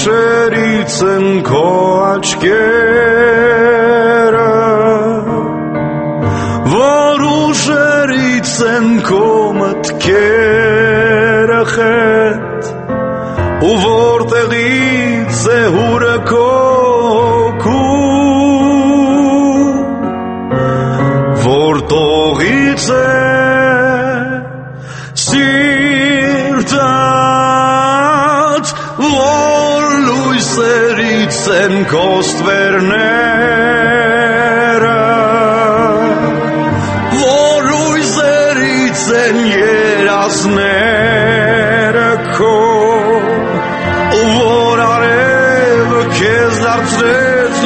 շերից են քո աչքերը, որ ուժերից են քո մտքերը խետ, ու որտեղից է հուրը քո հոգում, որ տողից է սիրտդ, որ լույսերից են քո ստվերները, որ լույսերից են երազները քո, որ արևը քեզ դարձրեց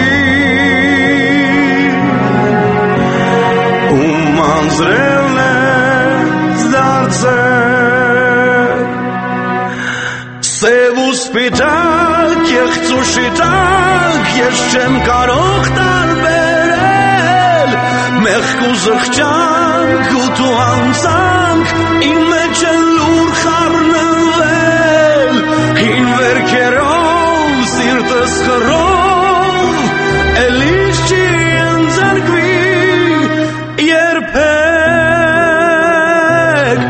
լուսին, ում անձրևն ես դարձել, սև ու սպիտակ, կեղծ ու շիտակ, ես չեմ կարող տարբերել, մեղք ու զղջանք ու դու անձանք, իմ մեջ են լուր խառնվել, հին վերքերով, սիրտս խռով, էլիս չի ընձարկվի երբեք,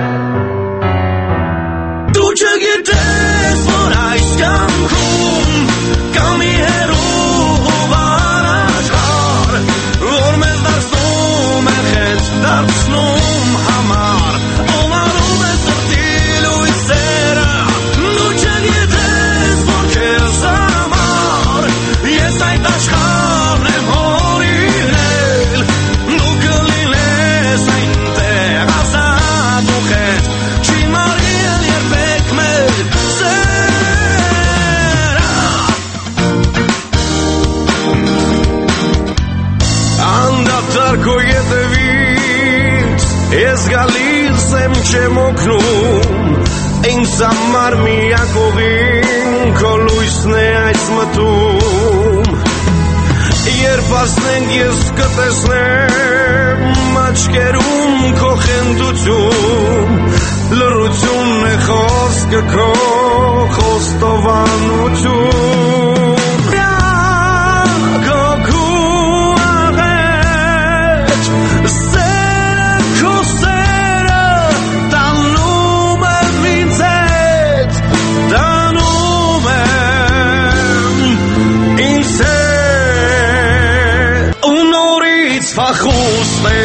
դու չգիտես, որ այս կյանքում կա մի հեռու վարաշար, որ մեզ դարձնում է խեց, դարձնում համար, ով անում է սրտի լույսերը, դու չգիտես, որ քեզ համար ես այդ աշխարհն եմ հորինել, դու կլինես այնտեղ ազատ ու խետ, չի մարել երբեք մեր սերը, անդադար քո ետևից ես գալիս եմ չեմ օգնում, ինձ համար միակ ուղին քո լույսն է այս մտում, երբ ասնենք ես կտեսնեմ աչքերում քո խնդություն, լռությունն է խոսքը քո խոստովանություն, Փախուստ է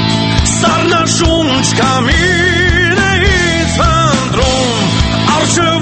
սառնաշունչ կամին էից վանդրում, արջև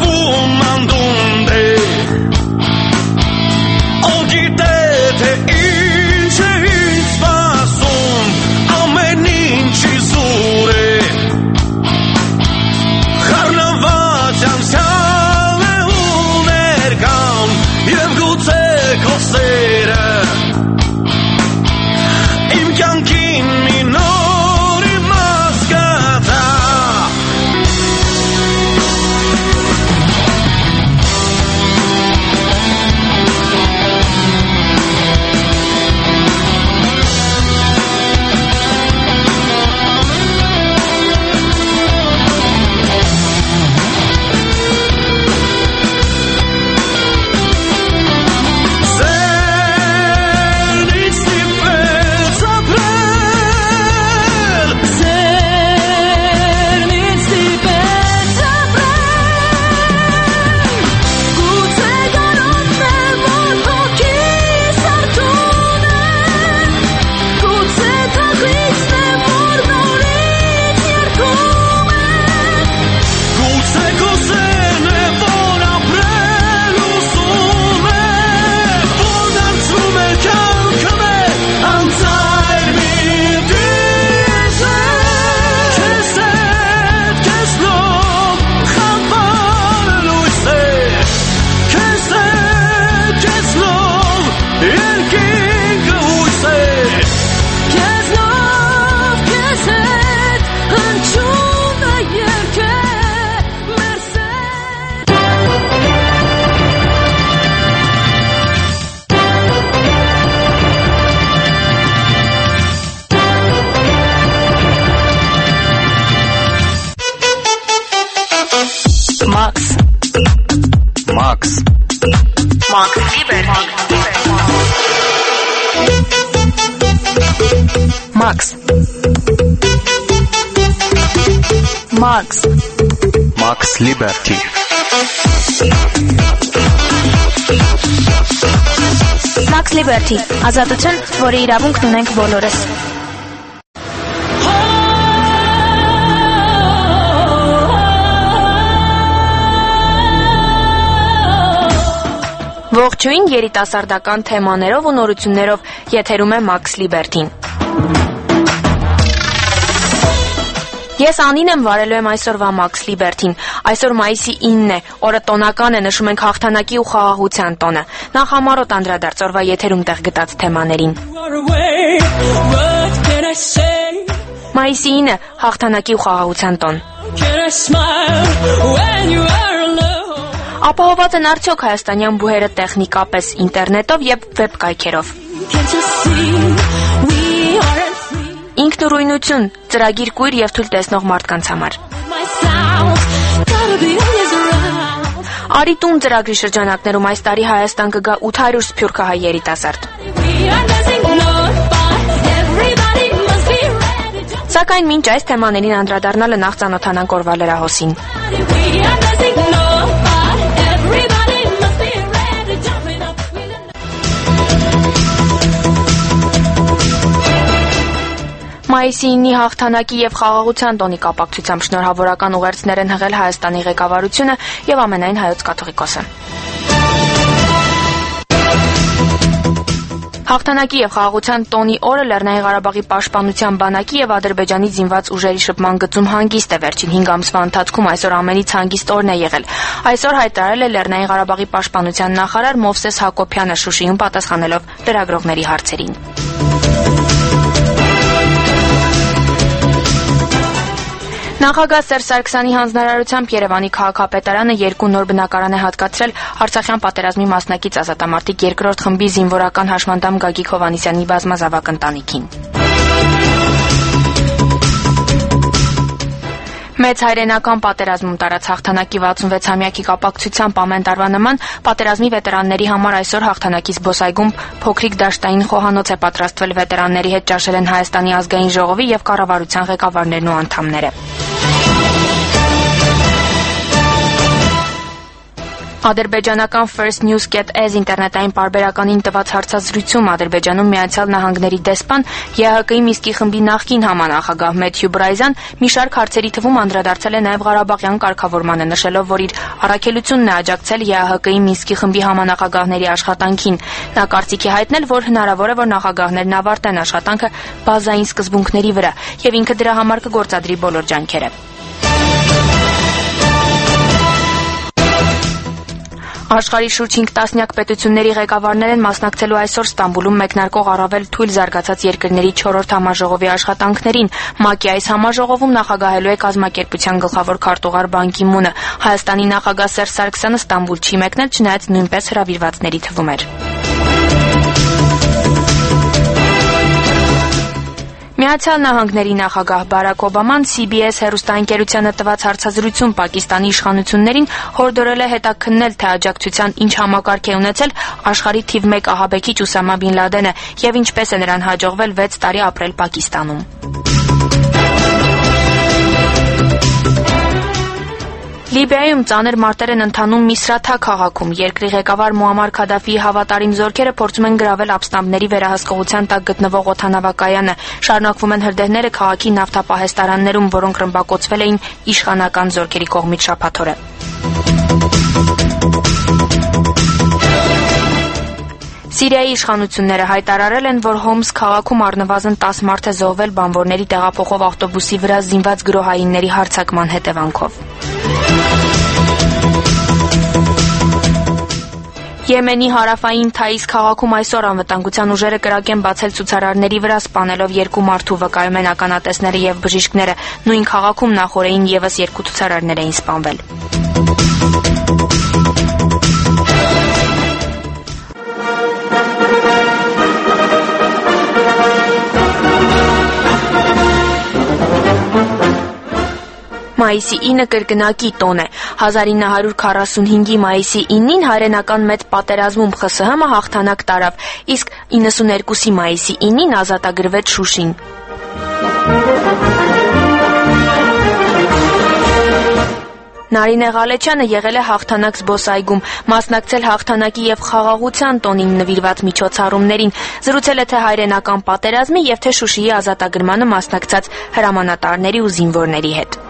Max Liberty. Max Liberty. Max Liberty. Ազատություն, որի իրավունքն ունենք բոլորս։ Ողջույն երիտասարդական թեմաներով ու նորություններով եթերում է Max Liberty-ն։ Ես Անին եմ, վարելու եմ այսօրվա Max Liberty-ն։ Այսօր մայիսի 9-ն է, օրը տոնական է, նշում ենք հաղթանակի ու խաղաղության տոնը։ Նախ համառոտ անդրադարձ օրվա եթերում տեղ գտած թեմաներին։ Մայիսի 9-ը հաղթանակի ու խաղաղության տոն։ Ապահոված են արդյոք հայաստանյան բուհերը տեխնիկապես ինտերնետով և վեբ-կայքերով։ Ինքնուրույնություն, ծրագիր կույր և թույլ տեսնող մարդկանց համար։ Արի տուն ծրագրի շրջանակներում այս տարի Հայաստան կգա 800 սփյուռքահայ երիտասարդ։ Սակայն մինչ այս թեմաներին անդրադառնալը նախ ծանոթանանք օրվա լրահոսին։ Մայիսի 9-ի հաղթանակի և խաղաղության տոնի կապակցությամբ շնորհավորական ուղերձներ են հղել Հայաստանի ղեկավարությունը և ամենայն հայոց կաթողիկոսը։ Հաղթանակի և խաղաղության տոնի օրը Լեռնային Ղարաբաղի պաշտպանության բանակի և Ադրբեջանի զինված ուժերի շփման գծում հանգիստ է։ Վերջին 5 ամսվա ընթացքում այսօր ամենից հանգիստ օրն է եղել։ Այսօր հայտարարել է Լեռնային Ղարաբաղի պաշտպանության նախարար Մովսես Հակոբյանը Շուշիում պատասխանելով լրագրողների հարցերին։ Նախագահ Սերժ Սարգսյանի հանձնարարությամբ Երևանի քաղաքապետարանը 2 նոր բնակարան է հատկացրել Արցախյան պատերազմի մասնակից ազատամարտիկ 2-րդ խմբի զինվորական հաշմանդամ Գագիկ Հովհաննիսյանի բազմազավակ ընտանիքին։ Մեծ հայրենական պատերազմում տարած հաղթանակի 66-ամյակի կապակցությամբ ամեն տարվա նման պատերազմի վետերանների համար այսօր հաղթանակի զբոսայգում փոքրիկ դաշտային խոհանոց է պատրաստվել։ Վետերանների հետ ճաշել են Հայաստանի ազգային ժողովի և կառավարության ղեկավարներն ու անդամները։ Ադրբեջանական First News.az ինտերնետային պարբերականին տված հարցազրույցում Ադրբեջանում Միացյալ Նահանգների դեսպան ԵԱՀԿ-ի Մինսկի խմբի նախկին համանախագահ Մեթյու Բրայզան մի շարք հարցերի թվում անդրադարձել է նաև Ղարաբաղյան կարգավորմանը, նշելով, որ իր առաքելությունն է աջակցել ԵԱՀԿ-ի Մինսկի խմբի համանախագահների աշխատանքին։ Նա կարծիք է հայտնել, որ հնարավոր է, որ նախագահներն ավարտեն աշխատանքը բազային սկզբունքների վրա և ինքը դրա համար կգործադրի բոլոր ջանքերը։ Աշխարհի շուրջ 5 տասնյակ պետությունների ղեկավարներ են մասնակցելու այսօր Ստամբուլում մեկնարկող առավել թույլ զարգացած երկրների 4-րդ համաժողովի աշխատանքներին։ ՄԱԿ-ի այս համաժողովում նախագահելու է կազմակերպության գլխավոր քարտուղար Բան Կի Մունը։ Հայաստանի նախագահ Սերժ Սարգսյանը Ստամբուլ չի մեկնել, չնայած նույնպես հրավիրվածների թվում էր։ Միացյալ Նահանգների նախագահ Բարաք Օբաման CBS հեռուստաընկերությանը տված հարցազրույցում Պակիստանի իշխանություններին հորդորել է հետաքննել, թե աջակցության ինչ համակարգ է ունեցել աշխարհի թիվ 1 ահաբեկիչ Ուսամա Բին Լադենը և ինչպես է նրան հաջողվել 6 տարի ապրել Պակիստանում։ Լիբիայում ծանր մարտեր են ընթանում Միսրաթա քաղաքում։ Երկրի ղեկավար Մուամար Քադաֆիի հավատարիմ զորքերը փորձում են գրավել ապստամբների վերահսկողության տակ գտնվող օդանավակայանը։ Շարունակվում են հրդեհները քաղաքի նավթապահեստարաններում, որոնք ռմբակոծվել էին իշխանական զորքերի կողմից շաբաթ օրը։ Սիրիայի իշխանությունները հայտարարել են, որ Հոմս քաղաքում առնվազն 10 մարդ է զոհվել բանվորների տեղափոխող ավտոբուսի վրա զինված գրոհայինների հարձակման հետևանքով։ Եմենի հարավային Թայիս քաղաքում այսօր անվտանգության ուժերը կրակ են բացել ցուցարարների վրա, սպանելով 2 մարդու, վկայում են ականատեսները և բժիշկները։ Նույն քաղաքում նախօրեին ևս 2 ցուցարարներ էին սպանվել։ մայիսի 9 կրկնակի տոն է։ 1945-ի մայիսի 9-ին հայրենական մեծ պատերազմում ԽՍՀՄ հաղթանակ տարավ, իսկ 92-ի մայիսի 9-ին ազատագրվեց Շուշին։ Նարինե Ղալեչյանը եղել է հաղթանակ զբոսայգում, մասնակցել հաղթանակի եւ խաղաղության տոնին նվիրված միջոցառումներին, զրուցել է թե հայրենական պատերազմի եւ թե Շուշիի ազատագրմանը մասնակցած հրամանատարների ու զինվորների հետ։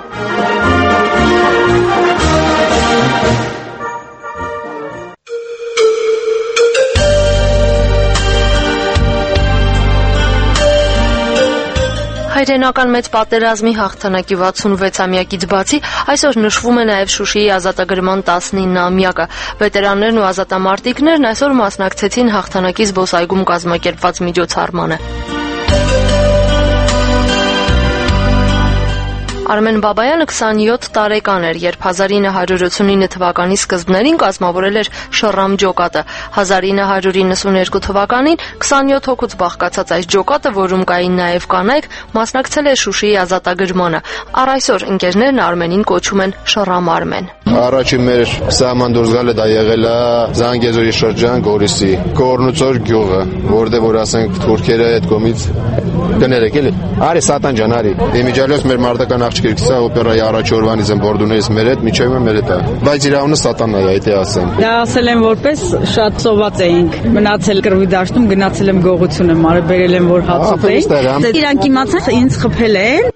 Հայրենական մեծ պատերազմի հաղթանակի 66-ամյակից բացի այսօր նշվում է նաև Շուշիի ազատագրման 19-ամյակը։ Վետերաններն ու ազատամարտիկներն այսօր մասնակցեցին հաղթանակի զբոսայգում կազմակերպված միջոցառմանը։ Արմեն Բաբայանը 27 տարեկան էր, երբ 1989 թվականի սկզբներին կազմավորել էր Շռամ ջոկատը։ 1992 թվականին 27 հոգուց բաղկացած այս ջոկատը, որում կային նաև կանայք, մասնակցել է Շուշիի ազատագրմանը։ Առ այսօր ընկերներն Արմենին կոչում են Շռամ Արմեն։ Առաջին մեր սահման դուրս գալը դա եղել է Զանգեզուրի շրջան Գորիսի Կորնուծոր գյուղը, որտեղ որ ասենք թուրքերը այդ կողմից կներեք էլի։ Արի Սատան ջան, արի։ Իմիջիալոս մեր մարտական աղջիկներից է օպերայի առաջ օրվանից են բորդուներից մեր հետ, միջև մեր հետ է։ Բայց իր անունը Սատանն է, այդի ասեմ։ Դա ասել եմ որպես շատ սոված էինք։ Մնացել կրվի դաշտում, գնացել եմ գողություն եմ արել, բերել եմ որ հացով էինք։ Իրանք իմացան ինձ խփել են։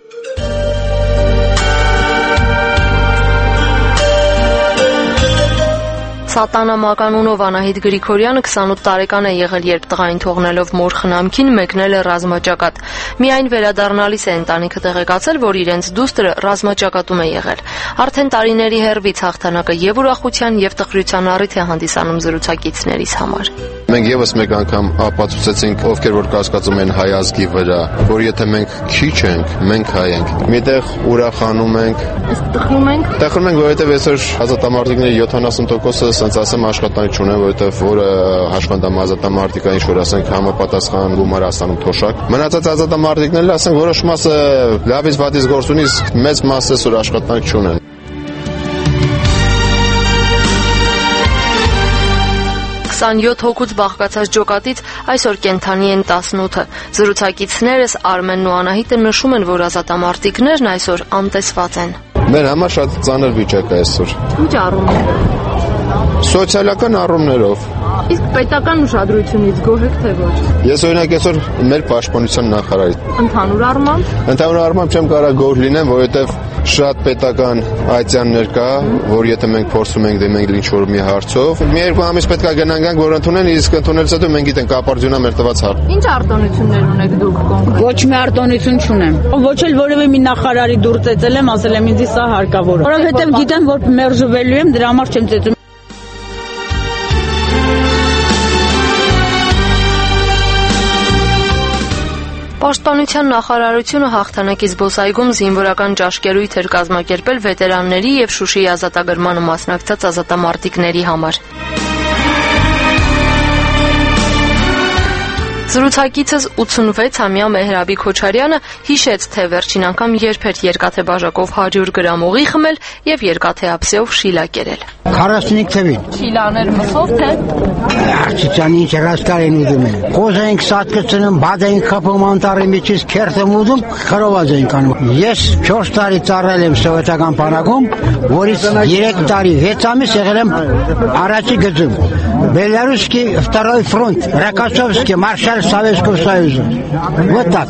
Սատանա մականունով Անահիտ Գրիգորյանը 28 տարեկան է եղել, երբ տղային թողնելով մոր խնամքին մեկնել է ռազմաճակատ։ Միայն վերադառնալիս է ընտանիքը տեղեկացել, որ իրենց դուստրը ռազմաճակատում է եղել։ Արդեն տարիների հեռվից հաղթանակը եւ ուրախության եւ տխրության առիթ է հանդիսանում զրուցակիցներիս համար։ Մենք եւս մեկ անգամ ապացուցեցինք, ովքեր որ կասկածում են հայ ազգի վրա, որ եթե մենք քիչ ենք, մենք հայ ենք։ Միտեղ ուրախանում ենք։ Տխրում ենք։ Տխրում ենք, որովհետեւ այսօր ազատամարտիկների 70%-ը ասենց ասեմ աշխատանք չունեն, որովհետեւ որը աշխատամ ազատամարտիկա ինչ որ ասենք համապատասխան գումար աստանում թոշակ։ Մնացած ազատամարտիկներն ասենք որոշ մասը լավից վատից գործ ունի, մեծ մասը այսօր աշխատանք չունեն։ հոգուց բաղկացած ջոկատից այսօր կենթանի են 18-ը։ Զրուցակիցներս Արմենն ու Անահիտը նշում են, որ ազատամարտիկներն այսօր անտեսված են։ Մեր համար շատ ծանր վիճակ է այսօր։ Ինչ առումներով։ Սոցիալական առումներով։ Իսկ պետական ուշադրությունից գոհ եք թե ոչ։ Ես օրինակ այսօր մեր պաշտպանության նախարարի։ Ընդհանուր առմամբ։ Ընդհանուր առմամբ չեմ կարող գոհ լինեմ, որովհետև շատ պետական այցյաններ կա, որ եթե մենք փորձում ենք դիմենք ինչ-որ մի հարցով, մի երկու ամիս պետք է գնանք, որ ընդունեն, իսկ ընդունելուց հետո մենք գիտենք ապարդյունա մեր տված հարց։ Ինչ արտոնություններ ունեք դուք կոնկրետ։ Ոչ մի արտոնություն չունեմ։ Ոչ էլ որևէ մի նախարարի դուր ծեծել եմ, ասել եմ ինձ սա հարկավոր է։ Որովհետև գիտեմ, որ մերժվելու եմ, դրա համար չեմ ծեծում։ Պաշտպանության նախարարությունը հաղթանակի զբոսայգում զինվորական ճաշկերույթ էր կազմակերպել վետերանների եւ Շուշիի ազատագրմանը մասնակցած ազատամարտիկների համար։ Զրուցակիցս 86-ամյա Մեհրաբի Քոչարյանը հիշեց, թե վերջին անգամ երբ էր երկաթե բաժակով 100 գրամ օղի խմել եւ երկաթե ափսեով շիլա կերել։ 45 թվին։ Շիլաներ մսով թե։ Արցիցան ինչ ռասկար են ուզում են։ Խոզ ենք սատկցնում, բադ ենք խփում անտառի միջից քերթ եմ ուզում, խրոված ենք անում։ Ես 4 տարի ծառայել եմ սովետական բանակում, որից 3 տարի 6 ամիս եղել եմ առաջի գծում։ Белорусский второй фронт, Рокоссовский, маршал Советского Союза. Вот так.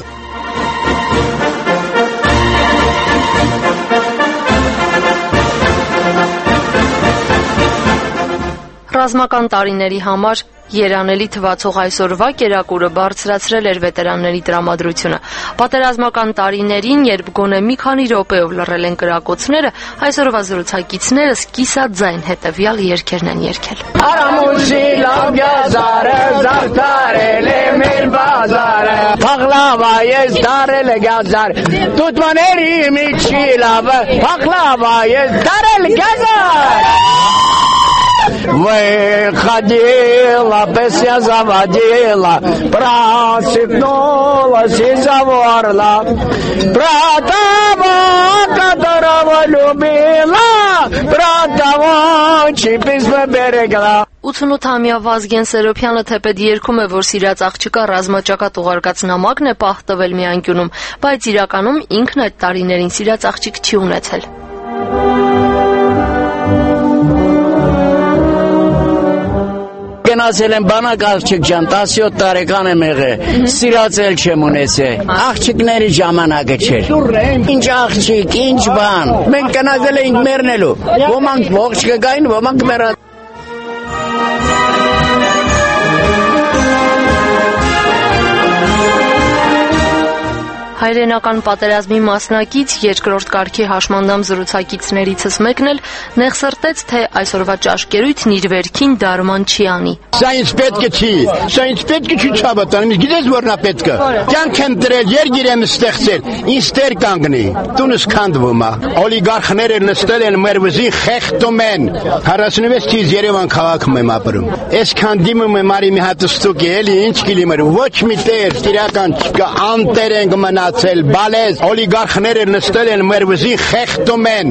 Ռազմական տարիների համար երանելի թվացող այսօրվա կերակուրը բարձրացրել էր վետերանների տրամադրությունը։ Պատերազմական տարիներին, երբ գոնե մի քանի րոպեով լռել են կրակոցները, այսօրվա զրուցակիցներս կիսաձայն հետևյալ երգերն են երգել։ Արամուշի լամգազարը զարդարել է մեր բազարը, փախլավա ես դարել գազար, տուտմաների միջի լավը, փախլավա ես дարել գազար։ Выходила, песня заводила, просипнулась и заворла. Про того которого любила, про того, чипизма берегла. 88-ամյա Վազգեն Սերոփյանը թեպետ երգում է, որ սիրած աղջիկա ռազմաճակատ ուղարկած նամակն է պահ տվել մի անկյունում, բայց իրականում ինքն այդ տարիներին սիրած աղջիկ չի ունեցել։ Գնացել եմ բանակ աղջիկ ջան, 17 տարեկան եմ եղել, սիրացել չեմ ունեցել, աղջիկների ժամանակը չէր, ինչ աղջիկ, ինչ բան, մենք գնացել էինք մեռնելու, ոմանք ողջ կգային, ոմանք մեռած։ Հայրենական պատերազմի մասնակից երկրորդ կարգի հաշմանդամ զրուցակիցներիցս մեկն էլ նեղսրտեց, թե այսօրվա ճաշկերույթն իր վերքին դարման չի անի։ Սա ինձ պետք չի, սա ինձ պետք չի չավտան, գիտես որն է պետքը։ Կյանք եմ դրել, երգիր եմ ստեղծել, ինձ տեր կանգնի, տունս քանդվում է։ Օլիգարխները նստել են մեր վզի խեղդում են։ 46 թիվ Երևան քաղաքում եմ ապրում։ Այսքան դիմում եմ արի մի հատ ստուկ էլի, ինչ կլիմեր, ոչ մի տեր, իրական չկա, անտեր ենք մնա Բալես, օլիգարխները նստել են մեր վզի խեղդում են։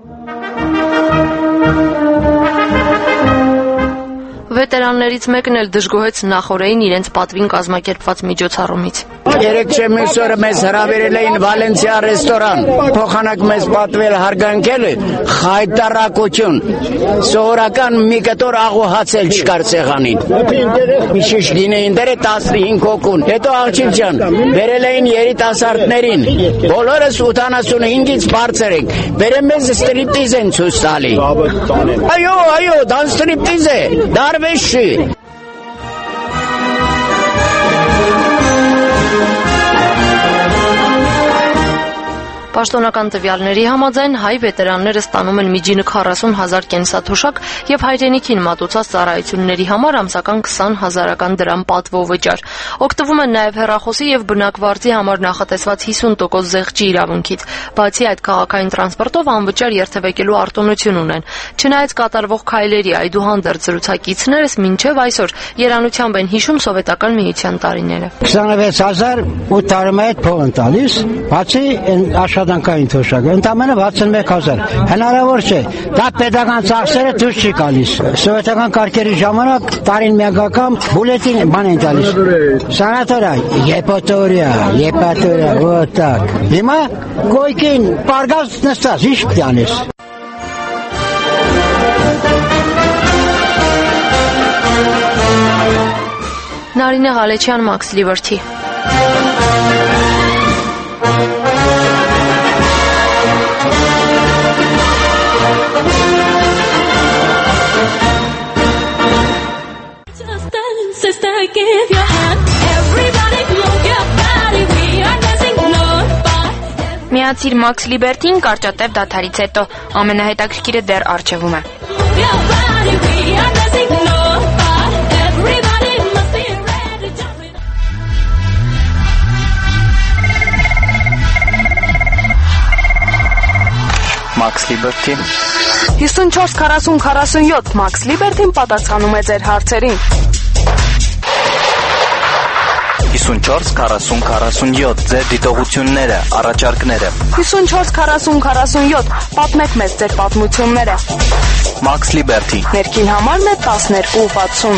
Վետերաններից մեկն էլ դժգոհեց նախօրեին իրենց պատվին կազմակերպված միջոցառումից։ Երեք չեմիսորը մեզ հրավիրել էին Վալենսիա ռեստորան, փոխանակ մեզ պատվել հարգանքել խայտարակություն, սովորական մի կտոր աղու հաց էլ չկար սեղանին։ Շիշ գինեին դերը 15 հոգուն, հետո աղջիկ ջան, բերել էին երիտասարդներին, բոլորս 85-ից բարձր ենք, բերեմ մեզ ստրիպտիզ են ցույց տալի։ Այո, դա ստրիպտիզ է, դարվեշ չի։ Պաշտոնական տվյալների համաձայն հայ վետերանները ստանում են միջինը 40,000 կենսաթոշակ եւ հայրենիքին մատուցած ծառայությունների համար ամսական 20,000 դրամ պատվովճար։ Օգտվում են նաեւ հեռախոսի եւ բնակվարձի համար նախատեսված 50% զեղչի իրավունքից։ Բացի այդ, քաղաքային տրանսպորտով անվճար երթևեկելու արտոնություն ունեն։ Չնայած կատարվող քայլերի այդուհանդերձ զրուցակիցներս մինչեւ այսօր երանությամբ են հիշում սովետական միության տարիները։ 26000 տարի հետ փող են տալիս, բացի աշխատանքային թոշակը, ընդամենը 61000։ Հնարավոր չէ, դա պետական ծախսերը դուրս չի գալիս։ Սովետական կարգերի ժամանակ տարին մեկ անգամ բուլետին բան են տալիս։ Սանատորիա, եպատորիա, вот так։ Հիմա գոյքին պարգազ նստած, ինչ կյանես։ Նարինե Ղալեչյան, Max Liberty։ Միացիր Max Liberty-ին կարճատև դադարից հետո, ամենահետաքրքիրը դեռ առջևում է։ Max Liberty 54-40-47 Max Liberty-ն պատասխանում է ձեր հարցերին։ 54-40-47 ձեր դիտողությունները, առաջարկները։ 54-40-47 պատմեք մեզ ձեր պատմությունները։ Max Liberty Ներքին համարն է 1260։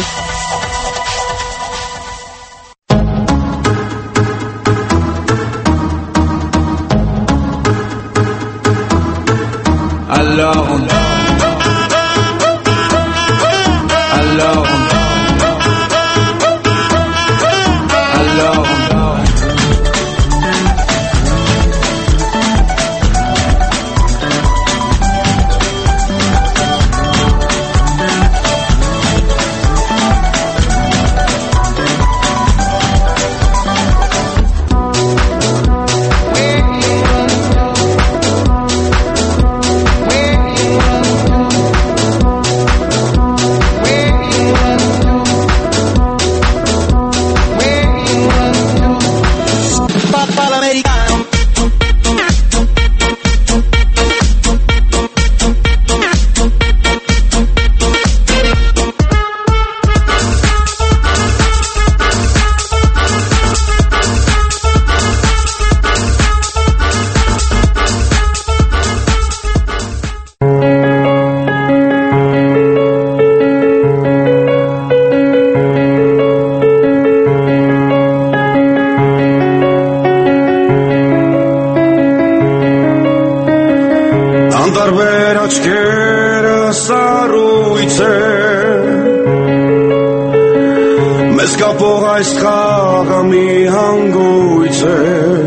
կապող այս խաղը մի հանգույց է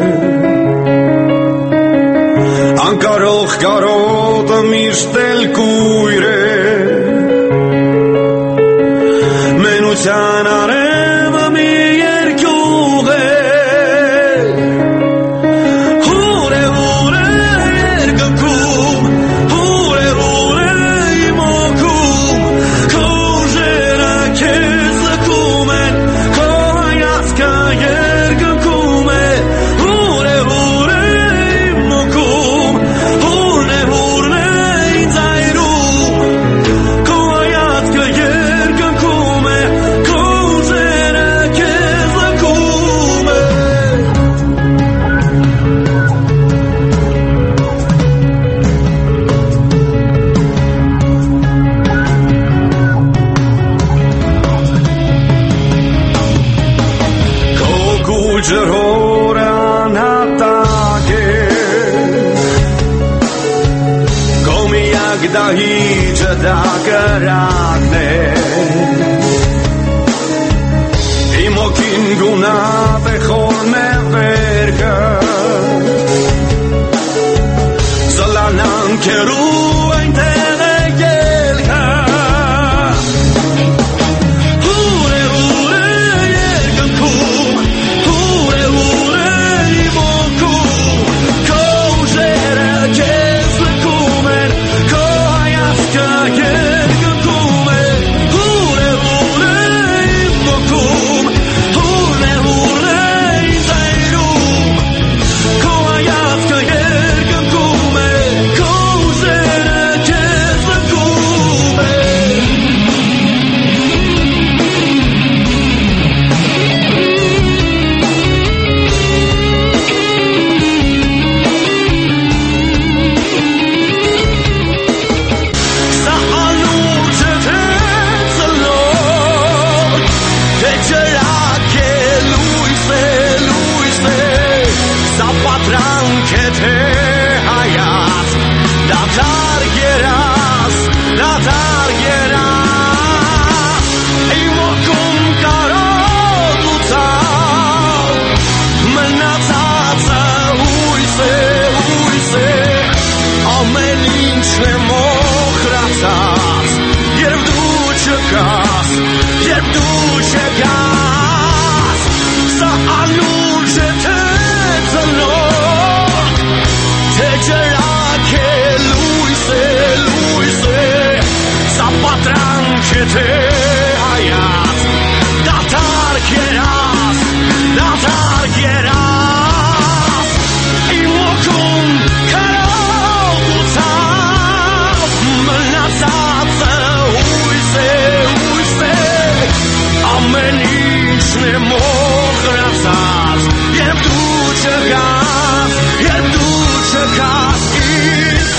Անկարող կարոտը միշտ էլ կույր է Մենության արևը մի երկյուղ է Հուր է երկնքում Հուր է իմ օգում Քո ուժերը քեզ լքում են Քո հայացքը երկնքում է Հուր է իմ օգում Հուր է ինձ այրում Քո հայացքը երկնքում է Քո ուժերը քեզ լքում է Քո գուջրհորը անհատակ է Քո միակ դահիճը դա կրակն է Իմ օգին գունատ է խորն է վերքը Զլանան կերու այնտեղ է ելքը Հուր է երկնքում Հուր է իմ օգում Քո ուժերը քեզ լքում են Քո հայացքը երկնքում է Հուր է իմ օգում Հուր է ինձ այրում Քո հայացքը երկնքում է Քո ուժերը քեզ լքում է Սա անուրջը թե ծլոր Թե ջրակ է լույս է Սա պատրանք է թե հայաց Դադար երաս Իմ օգում կարոտուցավ Մնացածը հույս է Ամեն ինչն է մոխրացած Երբ դու չկաս Սա անուրջ է թե ծնող Թե ջրակ է լույս է Սա պատրանք է թե հայաց Դադար երաս Իմ օգում կարոտուցավ Մնացածը հույս է Ամեն ինչն է մոխրացած Երբ դու չկաս ինձ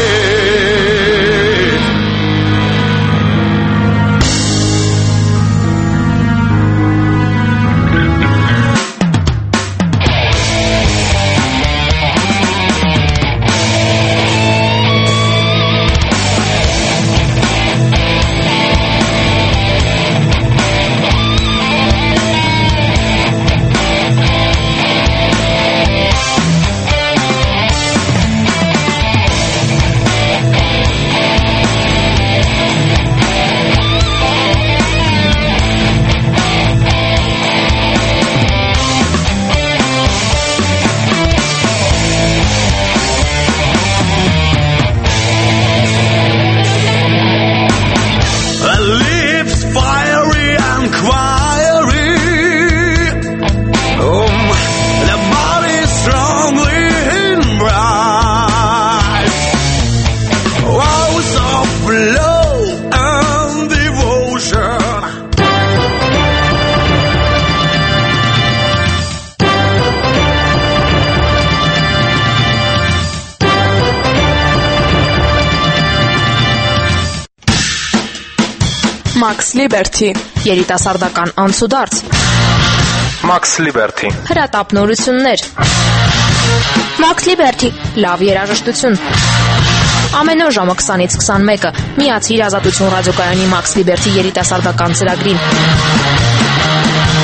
Max Liberty երիտասարդական անցուդարձ Max Liberty հրատապնորություններ Max Liberty լավ երաժշտություն Ամեն օր ժամը 20-ից 21-ը միացիր Ազատություն ռադիոկայանի Max Liberty երիտասարդական ծրագրին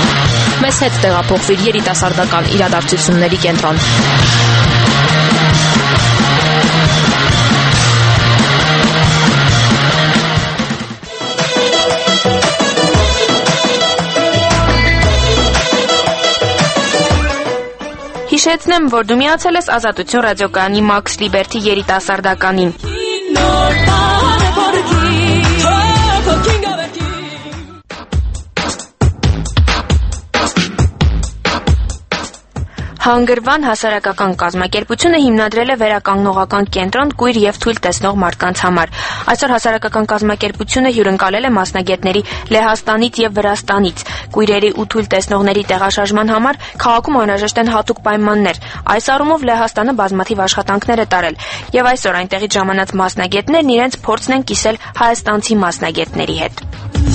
Մեզ հետ տեղափոխվիր երիտասարդական իրադարձությունների կենտրոն։ Հիշեցնեմ, որ դու միացել ես Ազատություն ռադիոկայանի Max Liberty երիտասարդականին։ Հանգրվան հասարակական կազմակերպությունը հիմնադրել է վերականգնողական կենտրոն կույր և թույլ տեսնող մարդկանց համար։ Այսօր հասարակական կազմակերպությունը հյուրընկալել է մասնագետների Լեհաստանից և Վրաստանից։ Կույրերի ու թույլ տեսնողների տեղաշարժման համար քաղաքում անհրաժեշտ են հատուկ պայմաններ։ Այս առումով Լեհաստանը բազմաթիվ աշխատանքներ է տարել, և այսօր այնտեղից ժամանած մասնագետներն իրենց փորձն են կիսել հայաստանցի մասնագետների հետ։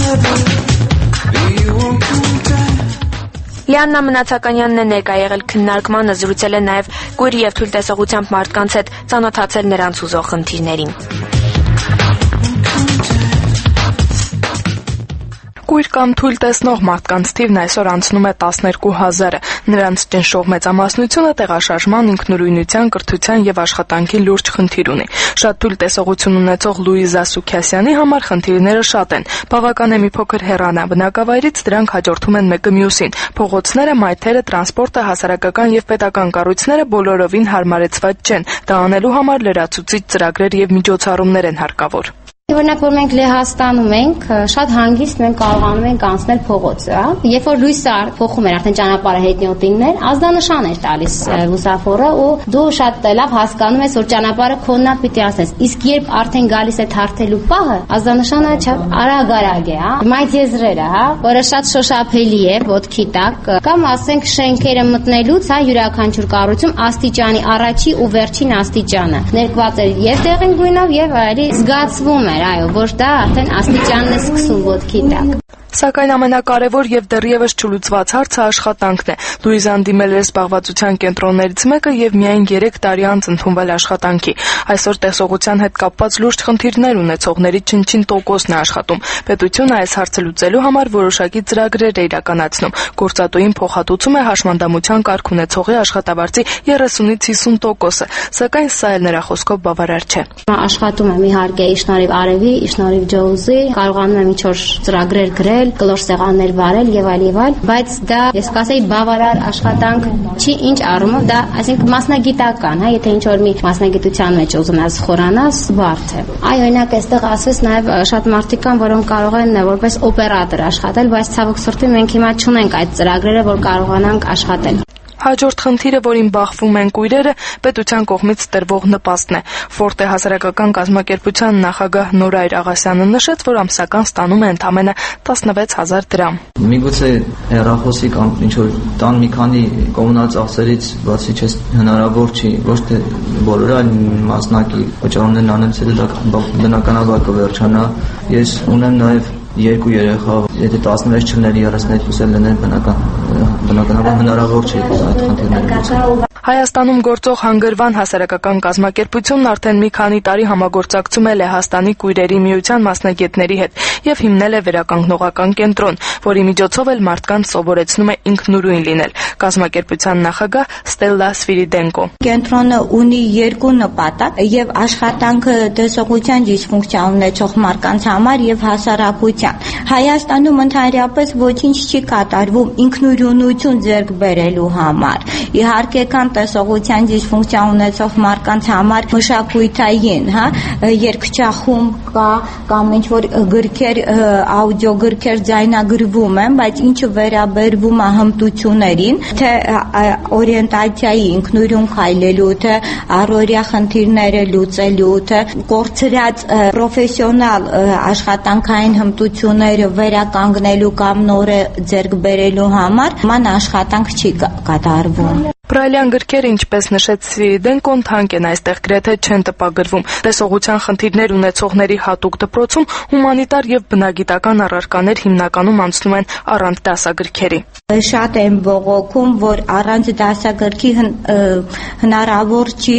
Լիաննա Մնացականյանն է ներկա եղել քննարկմանը, զրուցել է նաև կույր և թույլ տեսողությամբ մարդկանց հետ, ծանոթացել նրանց հուզող խնդիրներին։ Կույր կամ թույլ տեսնող մարդկանց թիվն այսօր անցնում է 12,000-ը։ Նրանց ճնշող մեծամասնությունը տեղաշարժման, ինքնուրույնության, կրթության և աշխատանքի լուրջ խնդիր ունի։ Շատ թույլ տեսողություն ունեցող Լուիզա Սուքյասյանի համար խնդիրները շատ են։ Բավական է մի փոքր հեռանա բնակավայրից, դրանք հաջորդում են մեկը մյուսին։ Փողոցները, մայթերը, տրանսպորտը, հասարակական և պետական կառույցները բոլորովին հարմարեցված չեն։ Դա անելու համար լրացուցիչ ծրագրեր և միջոցառումներ են հարկավոր։ Օրինակ, որ մենք Լեհաստանում ենք, շատ հանգիստ մենք կարողանում ենք անցնել փողոցը, երբ որ լույսը փոխում էր արդեն ճանապարհը հետնյոտիններ, ազդանշան էր տալիս լուսավորը ու դու շատ լավ հասկանում ես, որ ճանապարհը քոննա պիտի անցնես։ Իսկ երբ արդեն գալիս է թարթելու պահը, ազդանշանը արագ է, մայթ եզրերը, որը շատ շոշափելի է ոտքի տակ, կամ ասենք շենքերը մտնելուց, յուրաքանչյուր կառույցում աստիճանի առաջի ու վերջին աստիճանը ներկված էր եւ դեղին գույնով եւ այլի զգացվում է որ դա արդեն աստիճանն է սկսում ոտքի տակ։ Սակայն ամենակարևոր և դեռևս չլուծված հարցը աշխատանքն է։ Լուիզան դիմել էր զբաղվածության կենտրոններից մեկը և միայն 3 տարի անց ընդունվել աշխատանքի։ Այսօր տեսողության հետ կապված լուրջ խնդիրներ ունեցողների չնչին տոկոսն է աշխատում։ Պետությունը այս հարցը լուծելու համար որոշակի ծրագրեր է իրականացնում։ Գործատուին փոխհատուցում է հաշմանդամության կարգ ունեցողի աշխատավարձի 30-ից 50%-ը, սակայն սա էլ նրա խոսքով բավարար չէ։ Աշխատում եմ իհարկե շնորհիվ Արևի, շնորհիվ Ջոուզի, կարողանում եմ ինչ-որ ծրագրեր գրել, կլոր սեղաններ վարել եւ այլ, բայց դա ես կասեի բավարար աշխատանք չի, ինչ առումով դա, այսինքն մասնագիտական, եթե ինչ որ մի մասնագիտության մեջ ուզենաս խորանաս, բարդ է։ Օրինակ այստեղ ասես նաեւ շատ մարդիկ կան, որոնք կարող են որպես օպերատոր աշխատել, բայց ցավոք սրտի մենք հիմա չունենք այդ ծրագրերը, որ կարողանանք աշխատել։ Հաջորդ խնդիրը, որին բախվում են կույրերը, պետության կողմից տրվող նպաստն է։ Ֆորտե հասարակական կազմակերպության նախագահ Նորայր Աղասյանը նշեց, որ ամսական ստանում է ընդամենը 16,000 դրամ։ Միգուցե հեռախոսի կամ ինչ-որ տան մի քանի կոմունալ ծախսերից բացի հնարավոր չի, ոչ թե բոլորը, այլ մասնակի վճարումներն անելուց հետո դա բնականաբար կվերջանա։ Ես ունեմ նաև 2 երեխա, եթե 16 չլներ 32 էլ լիներ բնականաբար հնարավոր չի այդ խնդիրները լուծել։ Հայաստանում գործող Հանգրվան հասարակական կազմակերպությունն արդեն մի քանի տարի համագործակցում է Լեհաստանի կույրերի միության մասնագետների հետ և հիմնել է վերականգնողական կենտրոն, որի միջոցով էլ մարդկանց սովորեցնում է ինքնուրույն լինել։ Կազմակերպության նախագահ Ստելլա Սվիրիդենկո։ Կենտրոնը ունի 2 նպատակ եւ աշխատանքը տեսողության դիսֆունկցիա ունեցող մարդկանց համար եւ հասարակության։ Հայաստանում ընդհանրապես ոչինչ չի կատարվում ինքնուրույնություն ձեռք բերելու համար։ Իհարկե կան տեսողության դիսֆունկցիա ունեցող մարդկանց համար մշակութային, երգչախումբ կա կամ ինչ որ գրքեր, աուդիո գրքեր ձայնագրվում են, բայց ինչը վերաբերվում է հմտություններին, թե օրիենտացիայի ինքնուրույն քայլելու, թե առօրյա խնդիրները լուծելու, թե կորցրած պրոֆեսիոնալ աշխատանքային հմտությունները վերականգնելու կամ նորը ձեռք բերելու համար ման աշխատանք չի կատարվում։ Բրայլյան գրքերը, ինչպես նշեց Սվիրիդենկոն, թանկ են, այստեղ գրեթե չեն տպագրվում։ Տեսողության խնդիրներ ունեցողների հատուկ դպրոցում հումանիտար եւ բնագիտական առարկաներ հիմնականում անցնում են առանց դասագրքերի։ Շատ են բողոքում, որ առանց դասագրքի հնարավոր չի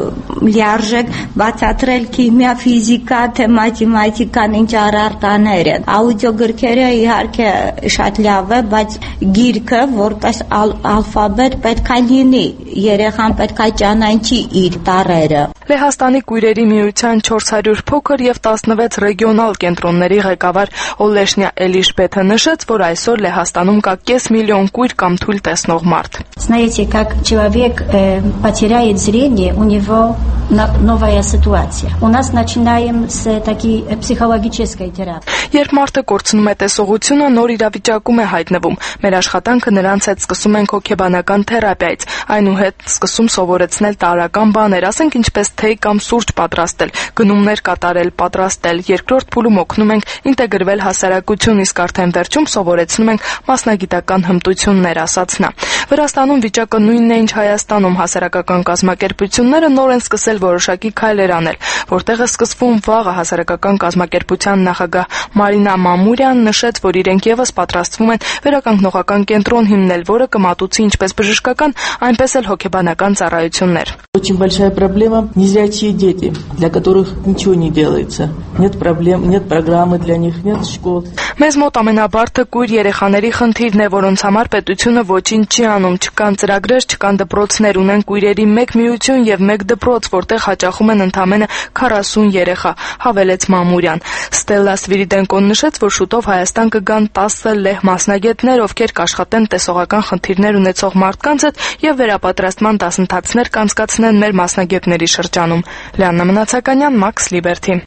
լիարժեք բացատրել քիմիա, ֆիզիկա, թե մաթեմատիկան ինչ առարկաներ են։ Աուդիո գրքերը իհարկե շատ լավ է, բայց գիրքը որպես ալֆաբետ պետք է լինի, երեխան պետք է ճանաչի իր տառերը։ Լեհաստանի Կույրերի միության 400 փոքր եւ 16 ռեգիոնալ կենտրոնների ղեկավար Օլեշնյա Էլիշբեթը նշեց, որ այսօր Լեհաստանում կա 500 միլիոն կույր կամ թույլ տեսնող մարդ։ Знаете, как человек потеряет зрение, у него новая ситуация. У нас начинаем с такой психологической терапии. Երբ մարդը կորցնում է տեսողությունը, նոր իրավիճակում է հայտնվում։ Մեր աշխատանքը նրանց հետ սկսում ենք հոգեբանական թերապիայից, այնուհետ սկսում սովորեցնել տարրական բաներ, ասենք ինչպես թեյ կամ սուրճ պատրաստել, գնումներ կատարել, պատրաստել։ Երկրորդ փուլում օգնում ենք ինտեգրվել հասարակություն, իսկ արդեն վերջում սովորեցնում ենք մասնագիտական հմտություններ, ասաց նա։ Վրաստանում վիճակը նույնն է, ինչ Հայաստանում, հասարակական կազմակերպությունները նոր են սկսել որոշակի քայլեր անել, որտեղ է սկսվում վաղը հասարակական կազմակերպության նախագահ Մարինա Մամուրյան նշեց, որ իրենք եւս պատրաստվում են վերականգնողական կենտրոն հիմնել, որը կմատուցի ինչպես բժշկական, այնպես էլ հոգեբանական ծառայություններ։ Очень большая проблема незрячие дети, для которых ничего не делается. Нет проблем, нет программы для них, нет школ. Մեզ մոտ ամենաբարդը կույր երեխաների խնդիրն է, որոնց համար պետությունը ոչինչ չի անում, չկան ծրագրեր, չկան դպրոցներ, ունեն կույրերի մեկ միություն եւ մեկ դպրոց, որտեղ հաճախում են ընդամենը 40 երեխա, հավելեց Մամուրյան։ Ստելլա Սվիրիդենկոն նշեց, որ շուտով Հայաստան կգան 10 լեհ մասնագետներ, ովքեր կաշխատեն տեսողական խնդիրներ ունեցող մարդկանց հետ եւ վերապատրաստման դասընթացներ կանցկացնեն մեր մասնագետների շրջանում։ Լիաննա Մնացականյան, Max Liberty։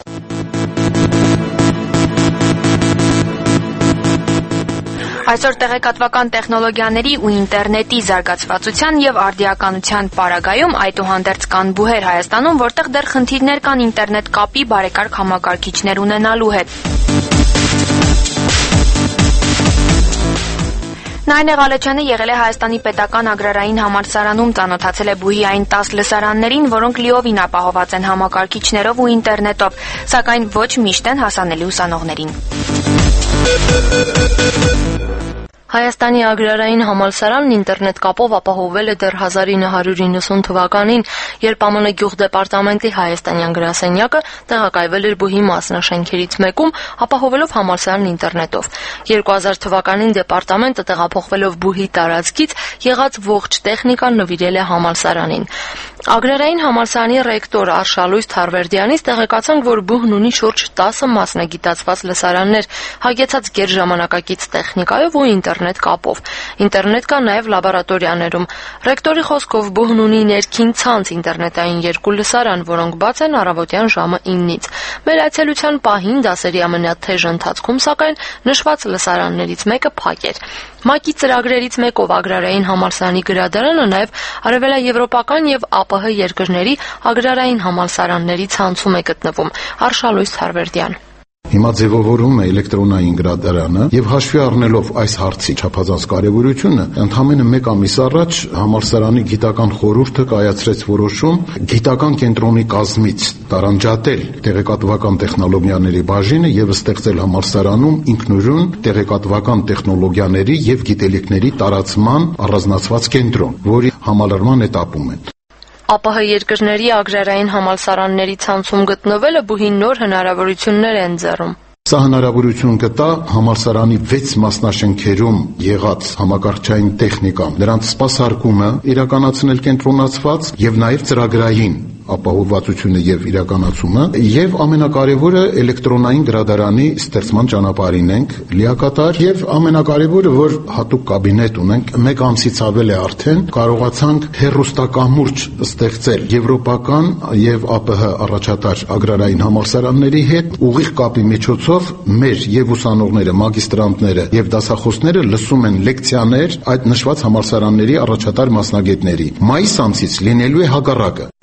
Այսօր տեղեկատվական տեխնոլոգիաների ու ինտերնետի զարգացվածության եւ արդիականության պարագայում այդուհանդերձ կան բուհեր Հայաստանում, որտեղ դեռ խնդիրներ կան ինտերնետ կապի բարեկարգ համակարգիչներ ունենալու հետ։ Նայնե Ղալեչյանը եղել է Հայաստանի պետական agrarային համալսարանում, ծանոթացել է բուհի այն 10 լսարաններին, որոնք լիովին ապահոված են համակարգիչներով ու ինտերնետով, սակայն ոչ միշտ են հասանելի ուսանողներին։ Հայաստանի agrarային համալսարանն ինտերնետ կապով ապահովել է դեռ 1990 թվականին, երբ ԱՄՆ գյուղդեպարտամենտի հայաստանյան գրասենյակը տեղակայվել էր բուհի մասնաշենքերից մեկում, ապահովելով համալսարանն ինտերնետով։ 2000 թվականին դեպարտամենտը տեղափոխվելով բուհի տարածքից եղած ողջ տեխնիկան նվիրել է համալսարանին։ Ագրարային համալսարանի ռեկտոր Արշալույս Թարվերդյանից տեղեկացանք, որ բուհն ունի շուրջ 10 մասնագիտացված լսարաններ, հագեցած գերժամանակակից տեխնիկայով ու ինտերնետ կապով։ Ինտերնետ կա նաև լաբորատորիաներում։ Ռեկտորի խոսքով բուհն ունի ներքին ցանց ինտերնետային 2 լսարան, որոնք բաց են առավոտյան ժամը 9-ից։ Մեր այցելության պահին դասերի ամենաթեժ ընթացքում, սակայն, նշված լսարաններից մեկը փակ էր։ ՄԱԿ-ի ծրագրերից մեկով Ագրարային համալսարանի գրադարանը նաև արևելաեվրոպական եւ ԱՊՀ երկրների ագրարային համալսարանների ցանցում է գտնվում։ Արշալույս Թարվերդյան։ Հիմա ձևավորում է էլեկտրոնային գրադարանը եւ հաշվի առնելով այս հարցի չափազանց կարեւորությունը, ընդամենը 1 ամիս առաջ համալսարանի գիտական խորհուրդը կայացրեց որոշում գիտական կենտրոնի կազմից տարանջատել տեղեկատվական տեխնոլոգիաների բաժինը եւ ստեղծել համալսարանում ինքնուրույն տեղեկատվական տեխնոլոգիաների եւ գիտելիքների տարածման առանձնացված կենտրոն, որի համալրման էտապում են։ ԱՊՀ երկրների ագրարային համալսարանների ցանցում գտնվելը բուհին նոր հնարավորություններ է ընձեռում։ Սա հնարավորություն կտա համալսարանի 6 մասնաշենքերում եղած համակարգչային տեխնիկան, նրանց սպասարկումը իրականացնել կենտրոնացված եւ նաեւ ծրագրային ապահովվածությունը եւ իրականացումը եւ ամենակարևորը էլեկտրոնային գրադարանի ստեղծման ճանապարհին ենք լիակատար եւ ամենակարևորը որ հատուկ կաբինետ ունենք 1 ամսից ավել է արդեն կարողացանք հեռուստակամուրջ ստեղծել եվրոպական եւ ԱՊՀ առաջատար ագրարային համալսարանների հետ ուղիղ կապի միջոցով մեր եւ ուսանողները մագիստրանտները եւ դասախոսները լսում են լեկցիաներ այդ նշված համալսարանների առաջատար մասնագետների մայիս ամսից լինելու է հակառակը